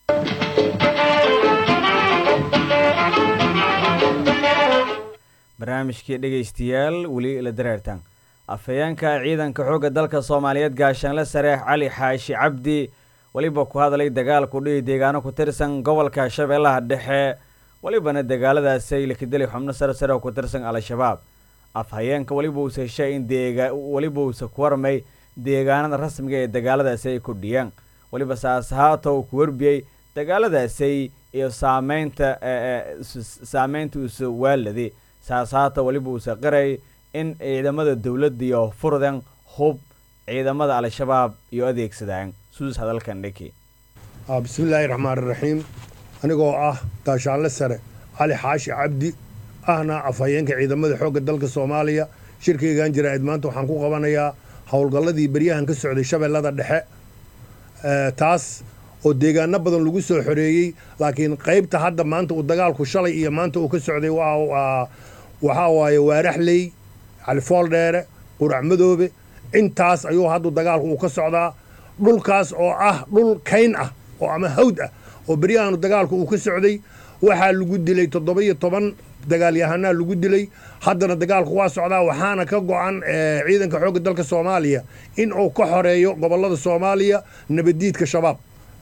barnaamijkii dhegaystayaal weli la dareertaan afhayeenka ciidanka xoogga dalka soomaaliyeed gaashaanle sareex cali xaashi cabdi waliba ku hadlay dagaalku dhihi deegaano ku tirsan gobolka shabeellaha dhexe walibana dagaaladaasay la kadeli xubno sare sare oo ku tirsan al-shabaab afhayeenka waliba uu heshay in deega waliba uu ku warmay deegaanada rasmiga ee dagaaladaasi ay ku dhiyaan waliba saas haato ku warbiyay dagaaladaasi iyo saameynta saameynta uu soo waaladay saas haato waliba uu saqiray in ciidamada dawladda iyo furdan hub ciidamada al-shabaab iyo adeegsadaan suus hadalkan dhiki bismillaahi raxmaani raxiim anigoo ah gaashaanle sare cali xaashi cabdi ahna afhayeenka ciidamada xoogga dalka soomaaliya shirkaygan jira maanta waxaan ku qabanayaa howlgalladii beryahan ka socday shabeellada dhexe taas oo deegaano badan lagu soo xoreeyey laakiin qaybta hadda maanta uu dagaalku shalay iyo maanta uu ka socday waxaa waaye waaraxley califooldheere qurac madoobe intaas ayuu haddu dagaalku uu ka socdaa dhulkaas oo ah dhul kayn ah oo ama hawd ah oo beryahan dagaalku uu ka socday waxaa lagu dilay toddoba iyo toban dagaalyahanaa lagu dilay haddana dagaalku waa socdaa waxaana ka go-an ciidanka xoogga dalka soomaaliya in uu ka xoreeyo gobollada soomaaliya nabaddiidka shabaab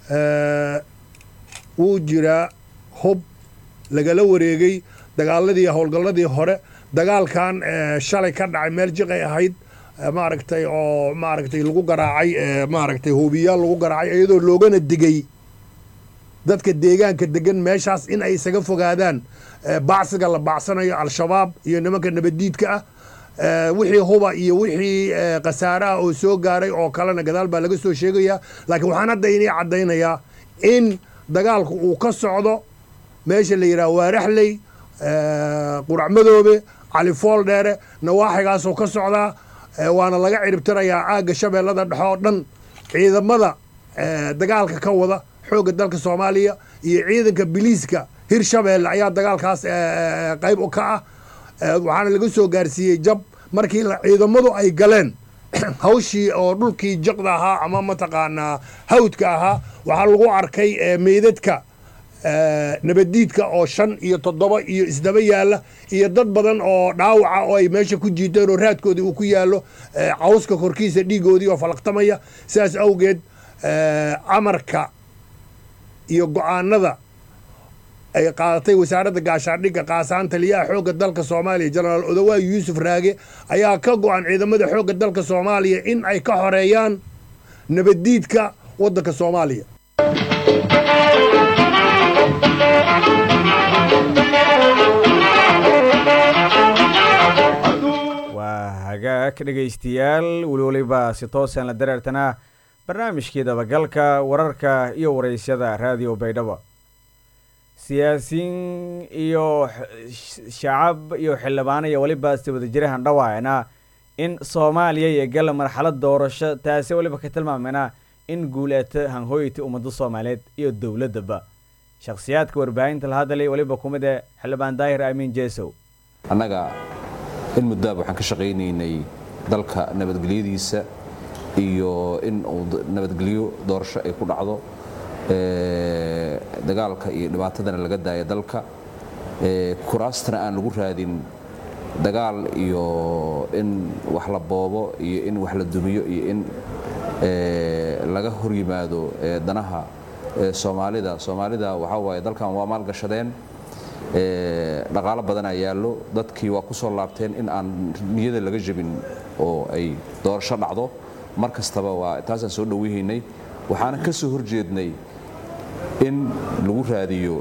wuu jiraa hub lagala wareegay dagaaladii howlgalladii hore dagaalkan shalay ka dhacay meel jiqay ahayd maaragtay oo maaragtay lagu garaacay maaragtay hubiyaal lagu garaacay iyadoo loogana digay dadka deegaanka degan meeshaas in ay isaga fogaadaan bacsiga la bacsanayo al-shabaab iyo nimanka nabaddiidka ah wixii huba iyo wixii khasaaraha oo soo gaaray oo kalena gadaal baa laga soo sheegayaa laakiin waxaan hadda inii caddaynayaa in dagaalku uu ka socdo meesha la yidhaha waaraxley qurac madoobe califooldheere nawaaxigaasoo ka socdaa waana laga ciribtirayaa aagga shabeellada dhexe oo dhan ciidamada dagaalka ka wada xoogga dalka soomaaliya iyo ciidanka biliiska hirshabeelle ayaa dagaalkaas qayb ka ah waxaana laga soo gaarsiiyey jab markii ciidamadu ay galeen hawshii oo dhulkii jiqda ahaa ama mataqaanaa hawdka ahaa waxaa lagu arkay meydadka nabaddiidka oo shan iyo toddoba iyo isdaba yaalla iyo dad badan oo dhaawaca oo ay meesha ku jiiteen oo raadkoodii uu ku yaallo cawska korkiisa dhiigoodii oo falaqtamaya sidaas awgeed amarka iyo go-aanada ay qaadatay wasaaradda gaashaandhigga qaasaan taliyaha xoogga dalka soomaaliya jenaraal odawaa yuusuf raage ayaa ka go-an ciidamada xoogga dalka soomaaliya in ay ka xoreeyaan nabaddiidka waddanka soomaaliya waa hagaag dhegaystayaal weli waliba si toosaan la dareertanaa barnaamijkii dabagalka wararka iyo waraysyada raadiyo baydhabo siyaasiyiin iyo shacab iyo xildhibaano iyo waliba si wadajirahan dhawaacna in soomaaliya iyo gala marxalad doorasho taasi waliba ka tilmaamena in guuleeta hanhooyta ummadda soomaaliyeed iyo dowladaba shakhsiyaadka warbaahinta la hadlay waliba kumid ee xildhibaan daahir amiin jeesow annaga in muddaaba waxaan ka shaqaynaynay dalka nabadgelyadiisa iyo in uu nabadgelyo doorasho ay ku dhacdo dagaalka iyo dhibaatadana laga daayo dalka kuraastana aan lagu raadin dagaal iyo in wax la boobo iyo in wax la dumiyo iyo in laga hor yimaado danaha soomaalida soomaalida waxaa waaye dalkan waa maalgashadeen dhaqaalo badanaa yaallo dadkii waa ku soo laabteen in aan niyada laga jabin oo ay doorasho dhacdo mar kastaba waa taasaan soo dhoweynay waxaana ka soo horjeednay in lagu raadiyo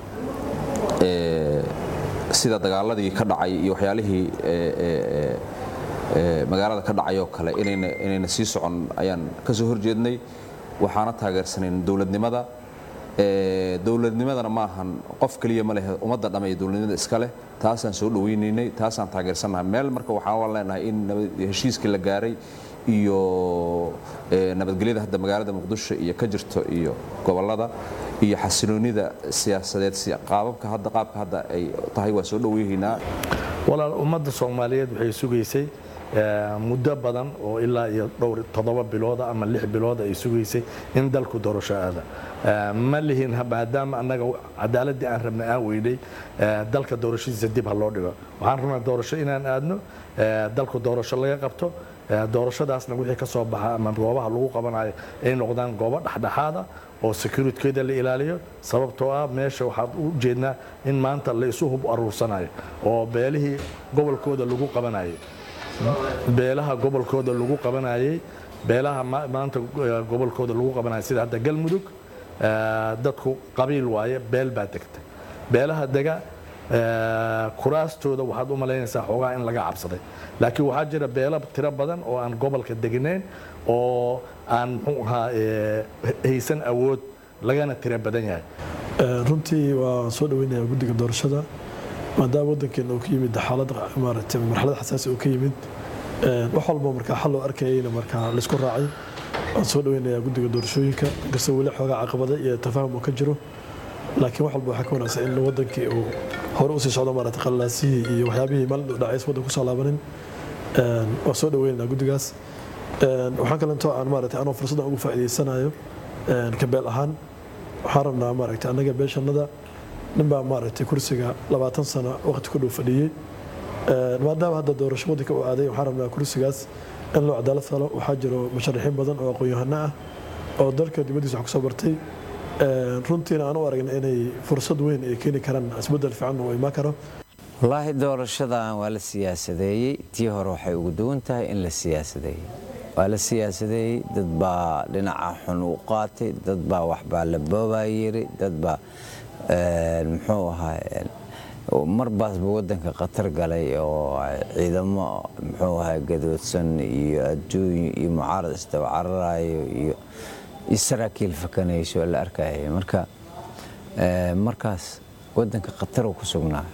sida dagaaladii ka dhacay iyo waxyaalihii magaalada ka dhacay oo kale inayna inayna sii socon ayaan ka soo horjeednay waxaana taageersanayn dowladnimada dowladnimadana maahan qof kaliya ma leh ummadda dhamay dowladnimada iska leh taasaan soo dhaweynaynay taasaan taageersanahay meel marka waxaan leenahay in heshiiskii la gaaray iyo nabadgelyada hadda magaalada muqdisho iyo ka jirto iyo gobolada iyo xasiloonida siyaasadeed qaababka hadda qaabka hadda ay tahay waa soo dhaweeynaa walaal ummadda Soomaaliyeed waxay sugaysay muddo badan oo ilaa iyo dhowr toddoba bilood ama lix bilood ay sugaysay in dalku doorasho aada ma lihin maadaama annaga cadaaladii aan rabnay aan weynay dalka doorashadiisa dib ha loo dhigo waxaan rabnaa doorasho inaan aadno dalku doorasho laga qabto doorashadaasna wixii ka soo baxa ama goobaha lagu qabanayo ay noqdaan goobo dhexdhexaada oo securitykeeda la ilaaliyo sababtoo ah meesha waxaad u jeednaa in maanta la isu hub aruursanayo oo beelihii gobolkooda lagu qabanayay beelaha gobolkooda lagu qabanayay beelaha maanta gobolkooda lagu qabanayay sida hadda galmudug dadku qabiil waaye beel baa degta beelaha dega kuraastooda waxaad u malaynaysaa xoogaa in laga cabsaday laakiin waxaa jira beelo tiro badan oo aan gobolka degnayn oo aan muxuu ahaa haysan awood lagana tiro badan yahay runtii waa soo dhaweynayaa guddiga doorashada maadaama waddankeena uu ka yimid xaalad maaragtay marxalad xasaasi uu ka yimid wax walba markaa xal loo arkayayna markaa laisku raacay waan soo dhaweynayaa guddiga doorashooyinka inkastoo weli xoogaa caqabada iyo tafaahum uu ka jiro laakiin wax walba waxaa ka wanaagsan in wadankii uu hore usii socdo maaragtay qallalaasihii iyo waxyaabihii maalin dhacays waddan kusoo laabanin waan soo dhaweynaynaa guddigaas waxaan kalentoo aan maaragtay anoo fursaddan ugu faa'iidaysanayo ka beel ahaan waxaan rabnaa maaragtay annaga beeshannada nin baa maaragtay kursiga labaatan sano waqti ku dhow fadhiyey maadaama hadda doorasho waddanka u aaday waxaan rabnaa kursigaas in loo cadaalad falo waxaa jiro musharaxiin badan oo aqoon-yahano ah oo dalka dibaddiisa wax kusoo bartay runtiina aan u aragna inay fursad weyn ay keeni karaan isbeddel fiican oo imaan karo wallaahi doorashadan waa la siyaasadeeyey tii hore waxay ugu duwan tahay in la siyaasadeeyey waa la siyaasadeeyey dad baa dhinaca xun u qaatay dad baa waxbaa la boobaa yiri dad baa muxuu ahaa marbaasba waddanka khatar galay oo ciidamo muxuu ahaa gadoodsan iyo adduun iyo mucaarad isdaba cararayo iyo saraakiil fakanayso la arkaya marka markaas waddanka khatar uu ku sugnaa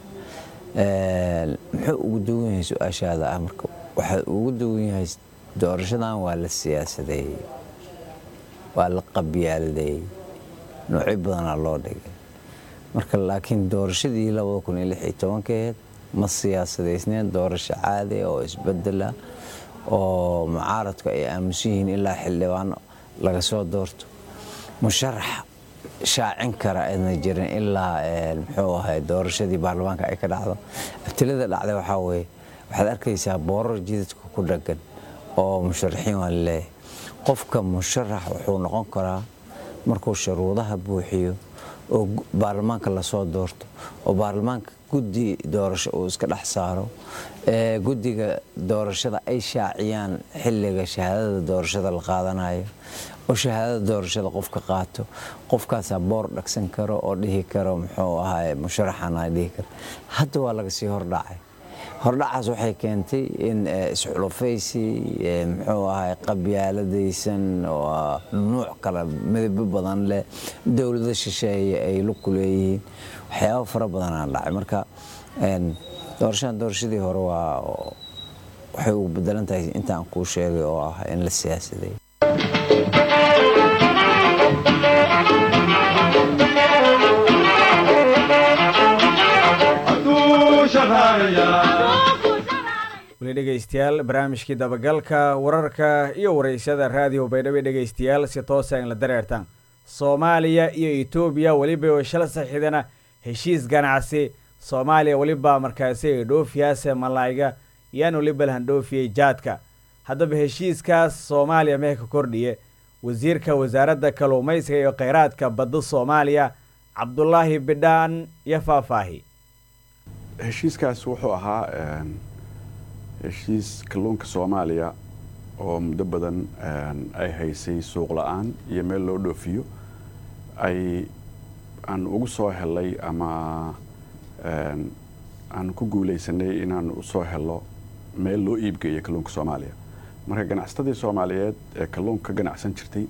muxuu ugu duwan yahay su-aashaada ah marka waxaa ugu duwan yahay doorashadan waa la siyaasadeeyey waa la qabyaaladeeyey noocyo badanaa loo dhigay marka laakiin doorashadii labada kun iyo lix iyo tobankeed ma siyaasadaysneen doorasho caadi oo isbedela oo mucaaradku ay aamusan yihiin ilaa xildhibaano laga soo doorto musharax shaacin kara ayna jirin ilaa muxuu ahay doorashadii baarlamaanka ay ka dhacdo abtilada dhacday waxaa weeye waxaad arkaysaa boorar jidadka ku dhagan oo musharaxiin waa leeyahay qofka musharax wuxuu noqon karaa markuu shuruudaha buuxiyo oo baarlamaanka la soo doorto oo baarlamaanka guddi doorasho uu iska dhex saaro ee guddiga doorashada ay shaaciyaan xilliga shahaadada doorashada la qaadanayo oo shahaadada doorashada qofka qaato qofkaasaa boor dhagsan karo oo dhihi karo muxuu ahaay musharaxana dhihi karo hadda waa laga sii hordhacay hordhacaas waxay keentay in isxulufaysi muxuu ahaay qabyaaladaysan oo nuuc kale midabo badan leh dowlada shisheeye ay lug ku leeyihiin waxyaabo fara badan aan dhacay marka doorashadan doorashadii hore waa waxay ugu bedelan tahay intaan kuu sheegay oo ah in la siyaasaday weli dhegaystayaal barnaamijkii dabagalka wararka iyo waraysyada raadiyo baydhabo dhegaystayaal si toosa in la dareertaan soomaaliya iyo etoobiya weliba shala saxiidana heshiis ganacsi soomaaliya weliba markaasi dhoofiyaase malaayiga yaan weliba lahan dhoofiyey jaadka haddaba heshiiskaas soomaaliya mee ka kordhiye wasiirka wasaaradda kalluumaysiga iyo kheyraadka badda soomaaliya cabdulaahi bidhaan iyo faahfaahi heshiiskaas wuxuu ahaa heshiis kalluunka soomaaliya oo muddo badan ay haysay suuq la-aan iyo meel loo dhoofiyo ay aan ugu soo helay ama aan ku guulaysanay inaan usoo helo meel loo iibgeeyo kalluunka soomaaliya marka ganacsatadii soomaaliyeed ee kalluunka ka ganacsan jirtay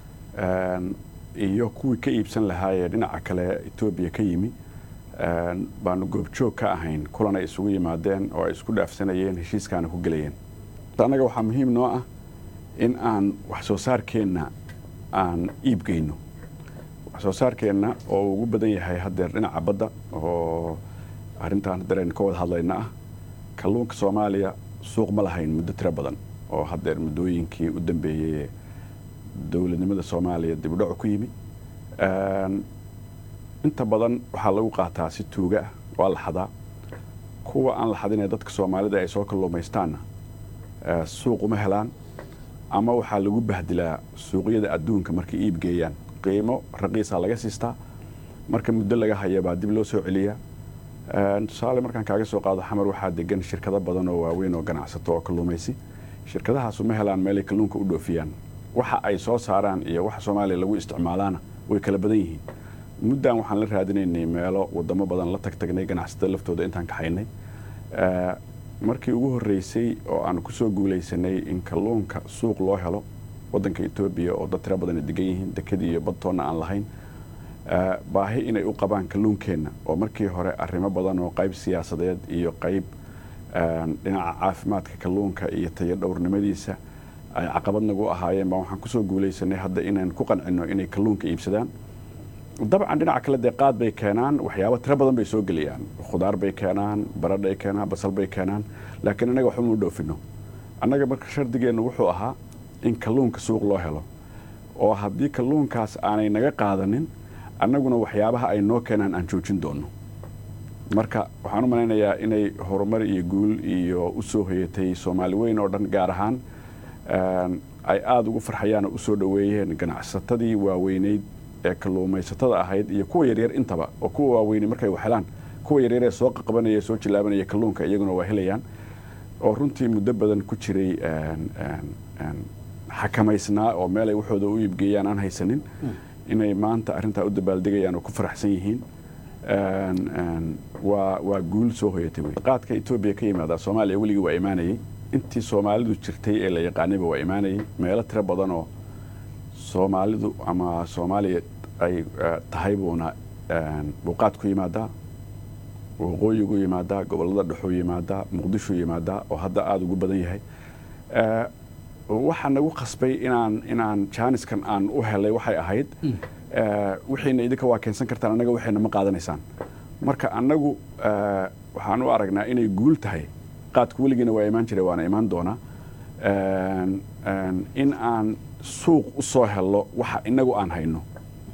iyo kuwii ka iibsan lahaayee dhinaca kale etoobiya ka yimi baanu goobjoog ka ahayn kulan ay isugu yimaadeen oo ay isku dhaafsanayeen heshiiskaana ku gelayeen annaga waxaa muhiim noo ah in aan wax soo saarkeenna aan iibgeyno wax soo saarkeenna oo ugu badan yahay haddeer dhinaca badda oo arrintaan dareen ka wada hadlayna ah kalluunka soomaaliya suuq ma lahayn muddo tiro badan oo haddeer muddooyinkii u dambeeyey dowladnimada soomaaliya dib u dhacu ku yimi inta badan waxaa lagu qaataa si tuuga ah waa la xadaa kuwa aan la xadinee dadka soomaalida ay soo kalluumaystaanna suuq uma helaan ama waxaa lagu bahdilaa suuqyada adduunka markay iib geeyaan qiimo raqiisa laga siistaa marka muddo laga haya baa dib loo soo celiyaa tusaale markaan kaaga soo qaado xamar waxaa degan shirkado badan oo waaweyn oo ganacsato oo kalluumaysi shirkadahaas uma helaan meelay kalluunka u dhoofiyaan waxa ay soo saaraan iyo waxa Soomaaliya lagu isticmaalaana way kala badan yihiin muddan waxaan la raadinaynay meelo wadamo badan la tagtagnay ganacsatada laftooda intaan ka haynay markii ugu horeysay oo aan ku soo guuleysanay in kalluunka suuq loo helo wadanka Itoobiya oo dad tiro badan degan yihiin dekadii iyo badtoona aan lahayn baahi inay u qabaan kalluunkeena oo markii hore arrimo badan oo qayb siyaasadeed iyo qayb dhinaca caafimaadka kalluunka iyo tayo dhowrnimadiisa ay caqabad nagu ahaayeen baa waxaan ku soo guuleysanay hadda inaan ku qancino inay kalluunka iibsadaan dabcan dhinaca kale dee qaad bay keenaan waxyaabo tiro badan bay soo geliyaan khudaar bay keenaan baradh ay keenaan basal bay keenaan laakiin anaga waxba ma dhoofino annaga marka shardigeenu wuxuu ahaa in kalluunka suuq loo helo oo haddii kalluunkaas aanay naga qaadanin annaguna waxyaabaha ay noo keenaan aan joojin doono marka waxaan u malaynayaa inay horumar iyo guul iyo u soo hoyatay Soomaali weyn oo dhan gaar ahaan ay aad ugu farxayaan oo u soo dhaweeyeen ganacsatadii waaweyneyd ee kalluumaysatada ahayd iyo kuwa yaryar intaba oo kuwa waaweyn markay wax helaan kuwa yaryar ee soo qabanaya soo jilaabanaya kalluunka iyaguna waa helayaan oo runtii muddo badan ku jiray xakamaysnaa oo meel ay waxooda u iibgeeyaan aan haysanin inay maanta arrintaa u dabaaldegayaan oo ku faraxsan yihiin waa waa guul soo hoyatay wey qaadka Itoobiya ka yimaada Soomaaliya weligii waa imaanayay intii Soomaalidu jirtay ee la yaqaanayba waa imaanayay meelo tiro badan oo Soomaalidu ama Soomaaliya ay tahay buuna buuqaad ku yimaadaa waqooyigu yimaadaa gobolada dhexe yimaadaa Muqdisho yimaadaa oo hadda aad ugu badan yahay waxaan nagu qasbay inaan inaan jaaniskan aan u helay waxay ahayd wixiina idinka waa keensan kartaan anaga waxayna ma qaadanaysaan marka anagu waxaan u aragnaa inay guul tahay qaadku weligiina waa imaan jiray waana imaan doonaa in aan suuq u soo helo waxa inagu aan hayno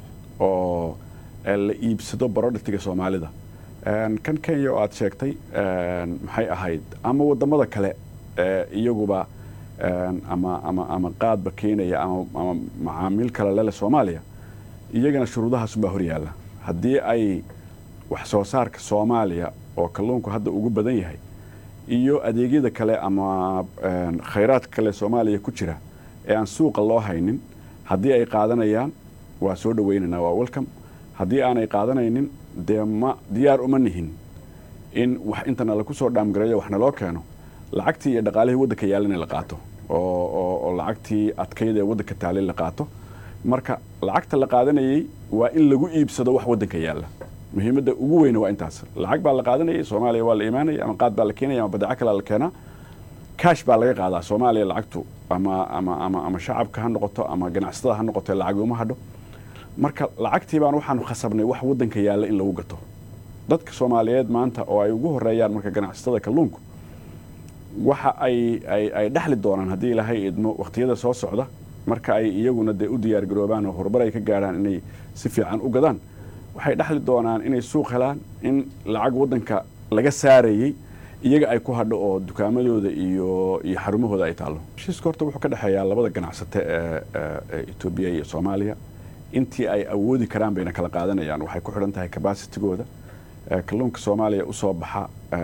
oo la iibsado barodhatiga Soomaalida kan Kenya oo aad sheegtay maxay ahayd ama wadamada kale iyaguba ama ama ama qaadba Kenya ama ama macaamiil kale la Soomaaliya iyagana shuruudahaas baa hor yaala haddii ay wax soo saarka Soomaaliya oo kalluunku hadda ugu badan yahay iyo adeegyada kale ama khayraadka kale Soomaaliya ku jira ee aan suuqa loo haynin haddii ay qaadanayaan waa soo dhaweynana waa welcome haddii aanay qaadanaynin dee ma diyaar uma nihin in wax intana la ku soo dhaamgareeyo waxna loo keeno lacagtii iyo dhaqaalihii waddanka yaalana la qaato oo oo lacagtii adkayda ee waddanka taalay la qaato marka lacagta la qaadanayay waa in lagu iibsado wax waddanka yaala muhiimadda ugu weyn waa intaas lacag baa la qaadanayay Soomaaliya waa la iimaanay ama qaad baa la keenay ama badeeco kale la keenaa cash baa laga qaadaa Soomaaliya lacagtu ama ama ama ama shacabka ha noqoto ama ganacsatada ha noqoto lacag uma hadho marka lacagtii baan waxaan khasabnay wax waddanka yaala in lagu gato dadka Soomaaliyeed maanta oo ay ugu horeeyaan marka ganacsatada kalluunku waxa ay ay ay dhaxli doonaan haddii Ilaahay idmo waqtiyada soo socda marka ay iyaguna de u diyaar garoobaan oo horumar ay ka gaaraan inay si fiican u gadaan waxay dhaxli doonaan inay suuq helaan in lacag waddanka laga saarayay iyaga ay ku hadho oo dukaamadooda iyo iyo xarumahooda ay taalo heshiiska horta wuxuu ka dhaxeeyaa labada ganacsate ee Itoobiya iyo Soomaaliya intii ay awoodi karaan bayna kala qaadanayaan waxay ku xidhan tahay capacity-gooda kalluunka Soomaaliya u soo baxa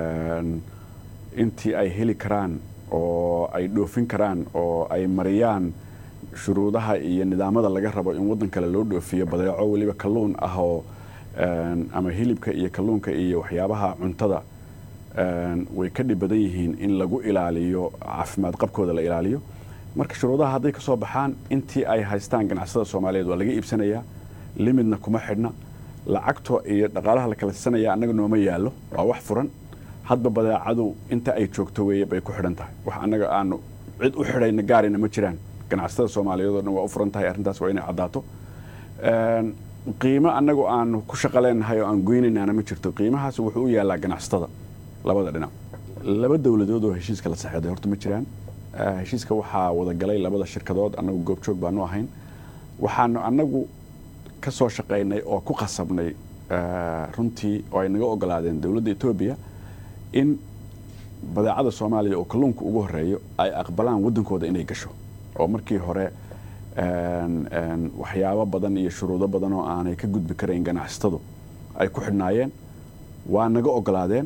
intii ay heli karaan oo ay dhoofin karaan oo ay mariyaan shuruudaha iyo nidaamada laga rabo in waddan kale loo dhoofiyo badeeco waliba kalluun ah oo ama hilibka iyo kalluunka iyo waxyaabaha cuntada way ka dhib badan yihiin in lagu ilaaliyo caafimaad qabkooda la ilaaliyo marka shuruudaha hadday ka soo baxaan intii ay haystaan ganacsatada Soomaaliyeed waa laga iibsanayaa limidna kuma xidhna lacagto iyo dhaqaalaha la kala siisanaya annaga nooma yaalo waa wax furan hadba badeecadu inta ay joogto weeye bay ku xidhan tahay wax annaga aanu cid u xidhayna gaarina ma jiraan ganacsatada Soomaaliyeed oo dhan waa u furan tahay arrintaas waa inay caddaato qiimo annagu aanu ku shaqo leenahay oo aan goynaynaana ma jirto qiimahaas wuxuu u yaalaa ganacsatada labada dhinac laba dowladood oo heshiiska la saxeeday horta ma jiraan heshiiska waxaa wada galay labada shirkadood annagu goobjoog baanu ahayn waxaanu annagu ka soo shaqaynay oo ku qasabnay runtii oo ay naga ogolaadeen dowladda Itoobiya in badeecada soomaaliya oo kalluunka ugu horeeyo ay aqbalaan waddankooda inay gasho oo markii hore waxyaabo badan iyo shuruudo badan oo aanay ka gudbi karayn ganacsatadu ay ku xidhnaayeen waa naga ogolaadeen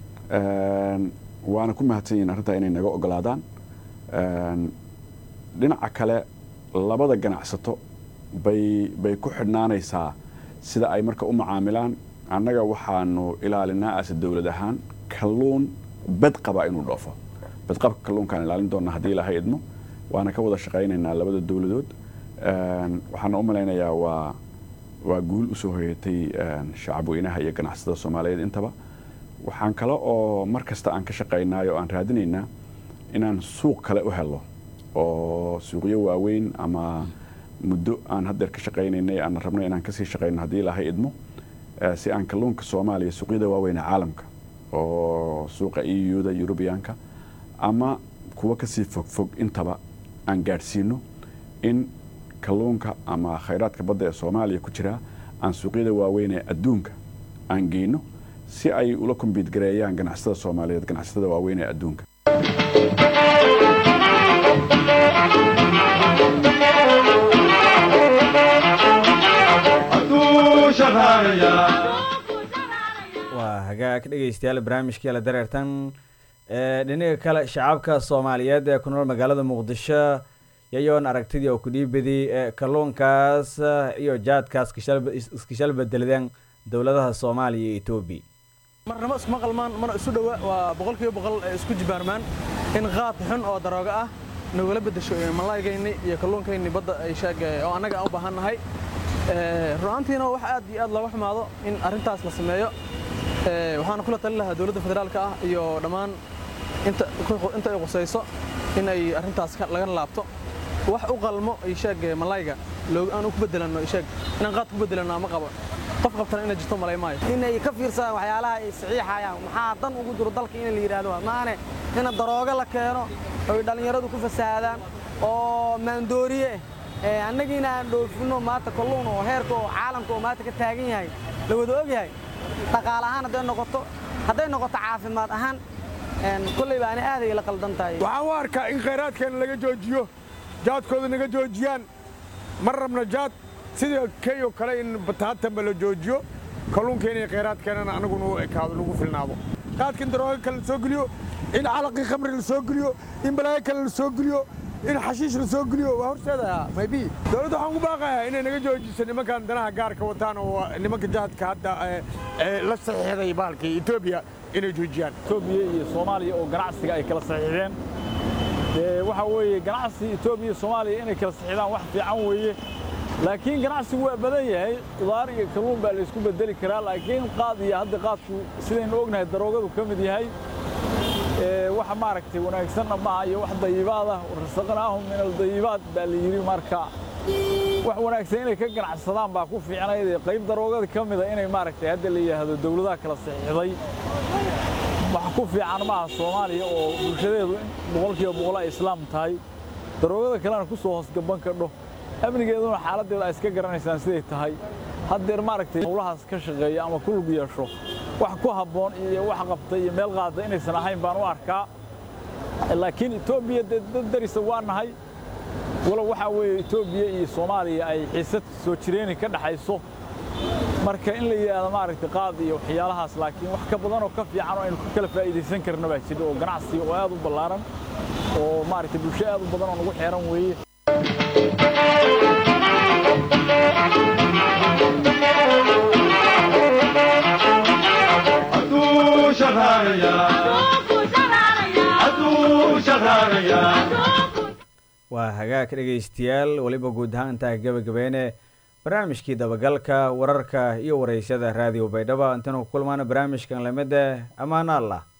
waana ku mahadsan yihiin arrintaa inay naga ogolaadaan dhinaca kale labada ganacsato bay bay ku xidhnaanaysaa sida ay marka u macaamilaan annaga waxaanu ilaalinaa ase dowlad ahaan kalluun bad qaba inuu dhoofo badqabka kalluunkaan ilaalin doonaa haddii ilaahay idmo waana ka wada shaqaynaynaa labada dowladood waxaana u malaynayaa waa waa guul usoo hoyatay shacabweynaha iyo ganacsatada soomaaliyeed intaba waxaan kale oo mar kasta aan ka shaqaynayo aan raadinaynaa inaan suuq kale u helo oo suuqyo waaweyn ama muddo aan haddeer ka shaqaynaynay aan rabnay inaan kasii shaqayno haddii ilaahay idmo si aan kalluunka soomaaliya suuqyada waaweyn ee caalamka oo suuqa E U-da Yurubiyaanka ama kuwa kasii fogfog intaba aan gaadhsiino in kalluunka ama khayraadka badda ee soomaaliya ku jira aan suuqyada waaweyn ee adduunka aan geyno si ay ula kombiit gareeyaan ganacsatada soomaaliyeed ganacsatada waaweyn ee adduunka waa hagaag dhegeystayaal barnaamijkii la dareertan dhinaca kale shacabka soomaaliyeed ee ku nool magaalada muqdisho yayoon aragtidii oo ku dhiibadii kalluunkaas iyo jaadkaas iskashal bedeladeen dowladaha soomaaliya iyo etoobiya marnaba isma qalmaan mana isu dhowa waa boqolkiiba boqol isku jibaarmaan in qaad xun oo darooga ah nagula bedesho malaygayni iyo kalluunkayni badda ay sheegay oo annaga aan u baahannahay ru'aantiina wax aad iyo aad looga xumaado in arrintaas la sameeyo waxaan kula talin lahaa dowladda federaalka ah iyo dhammaan inta inta ay qusayso in ay arrintaas laga laabto wax u qalmo ay sheeg malayga loo aan ku bedelano sheeg inaan qaad ku bedelano ama qabo qof qabtana inay jirto malay maayo inay ka fiirsadaan waxyaalaha ay saxiixayaan maxaa dan ugu jiro dalka in la yiraahdo maane in darooga la keeno oo dhalinyaradu ku fasaadaan oo maandooriye ee annagiina aan dhoofino maanta kalluun oo heerka oo caalamka oo maanta ka taagan yahay la wada og yahay dhaqaale ahaan haday noqoto haday noqoto caafimaad ahaan een kulay baan aad ay la qaldan tahay waxaan u arkaa in khayraadkeena laga joojiyo jaadkooda naga joojiyaan mar rabna jaad sidii kayo kale in bataatan la joojiyo kalluunkeena iyo khayraadkeena anaguna u ekaado lagu filnaado qaadkan darooga kale soo geliyo in calaqi khamri la soo geliyo in balaayo kale la soo geliyo in xashiish la soo geliyo waa horseeda maybe dawladda waxaan ugu baaqayaa inay naga joojiso nimankan danaha gaarka wataan oo nimanka jaadka hadda la saxiixday baalkii Ethiopia inay joojiyaan Ethiopia iyo Soomaaliya oo ganacsiga ay kala saxiixdeen ee waxa weeye ganacsi Ethiopia iyo Soomaaliya inay kala saxiixdaan wax fiican weeye laakiin ganacsigu waa badan yahay qudaar iyo kalluun baa la isku bedeli karaa laakiin qaad iyo hadda qaadku sidaynu ognahay daroogadu ka mid yahay ee waxa maaragtay wanaagsan ma aha iyo wax dayibaad ah rasaqnaahum min al-dayibaat baa la yiri marka wax wanaagsan inay ka ganacsadaan baa ku fiicanayd qayb daroogada ka mid ah inay maaragtay hadda la yiraahdo dawladaha kala saxiixday wax ku fiican ma aha Soomaaliya oo bulshadeedu boqolkiiba boqol ay islaam tahay daroogada kalena ku soo hoos gaban ka dho amnigeeduna xaaladeeda ay iska garanaysaan siday tahay haddeer maaragtay howlahaas ka shaqeeya ama ku lug yeesho wax ku habboon iyo wax qabtay iyo meel qaada inaysan ahayn baan u arkaa laakiin Ethiopia darisa waa nahay wala waxa weeye Ethiopia iyo Soomaaliya ay xiisad soo jireen ka dhaxayso marka in la yiraahdo maaragtay qaad iyo waxyaalahaas laakiin wax ka badan oo ka fiican oo aynu ku kala faa'iideysan karno baa jiro oo ganacsi oo aad u ballaaran oo maaragtay bulshada aad u badan oo nagu xeeran weeye waa hagaag dhegeystayaal waliba guud ahaan intaa gabagabeene barnaamijkii dabagalka wararka iyo wareysyada raadiyo baydhabo intanu ku kulmaana barnaamijkan lamida amaana allah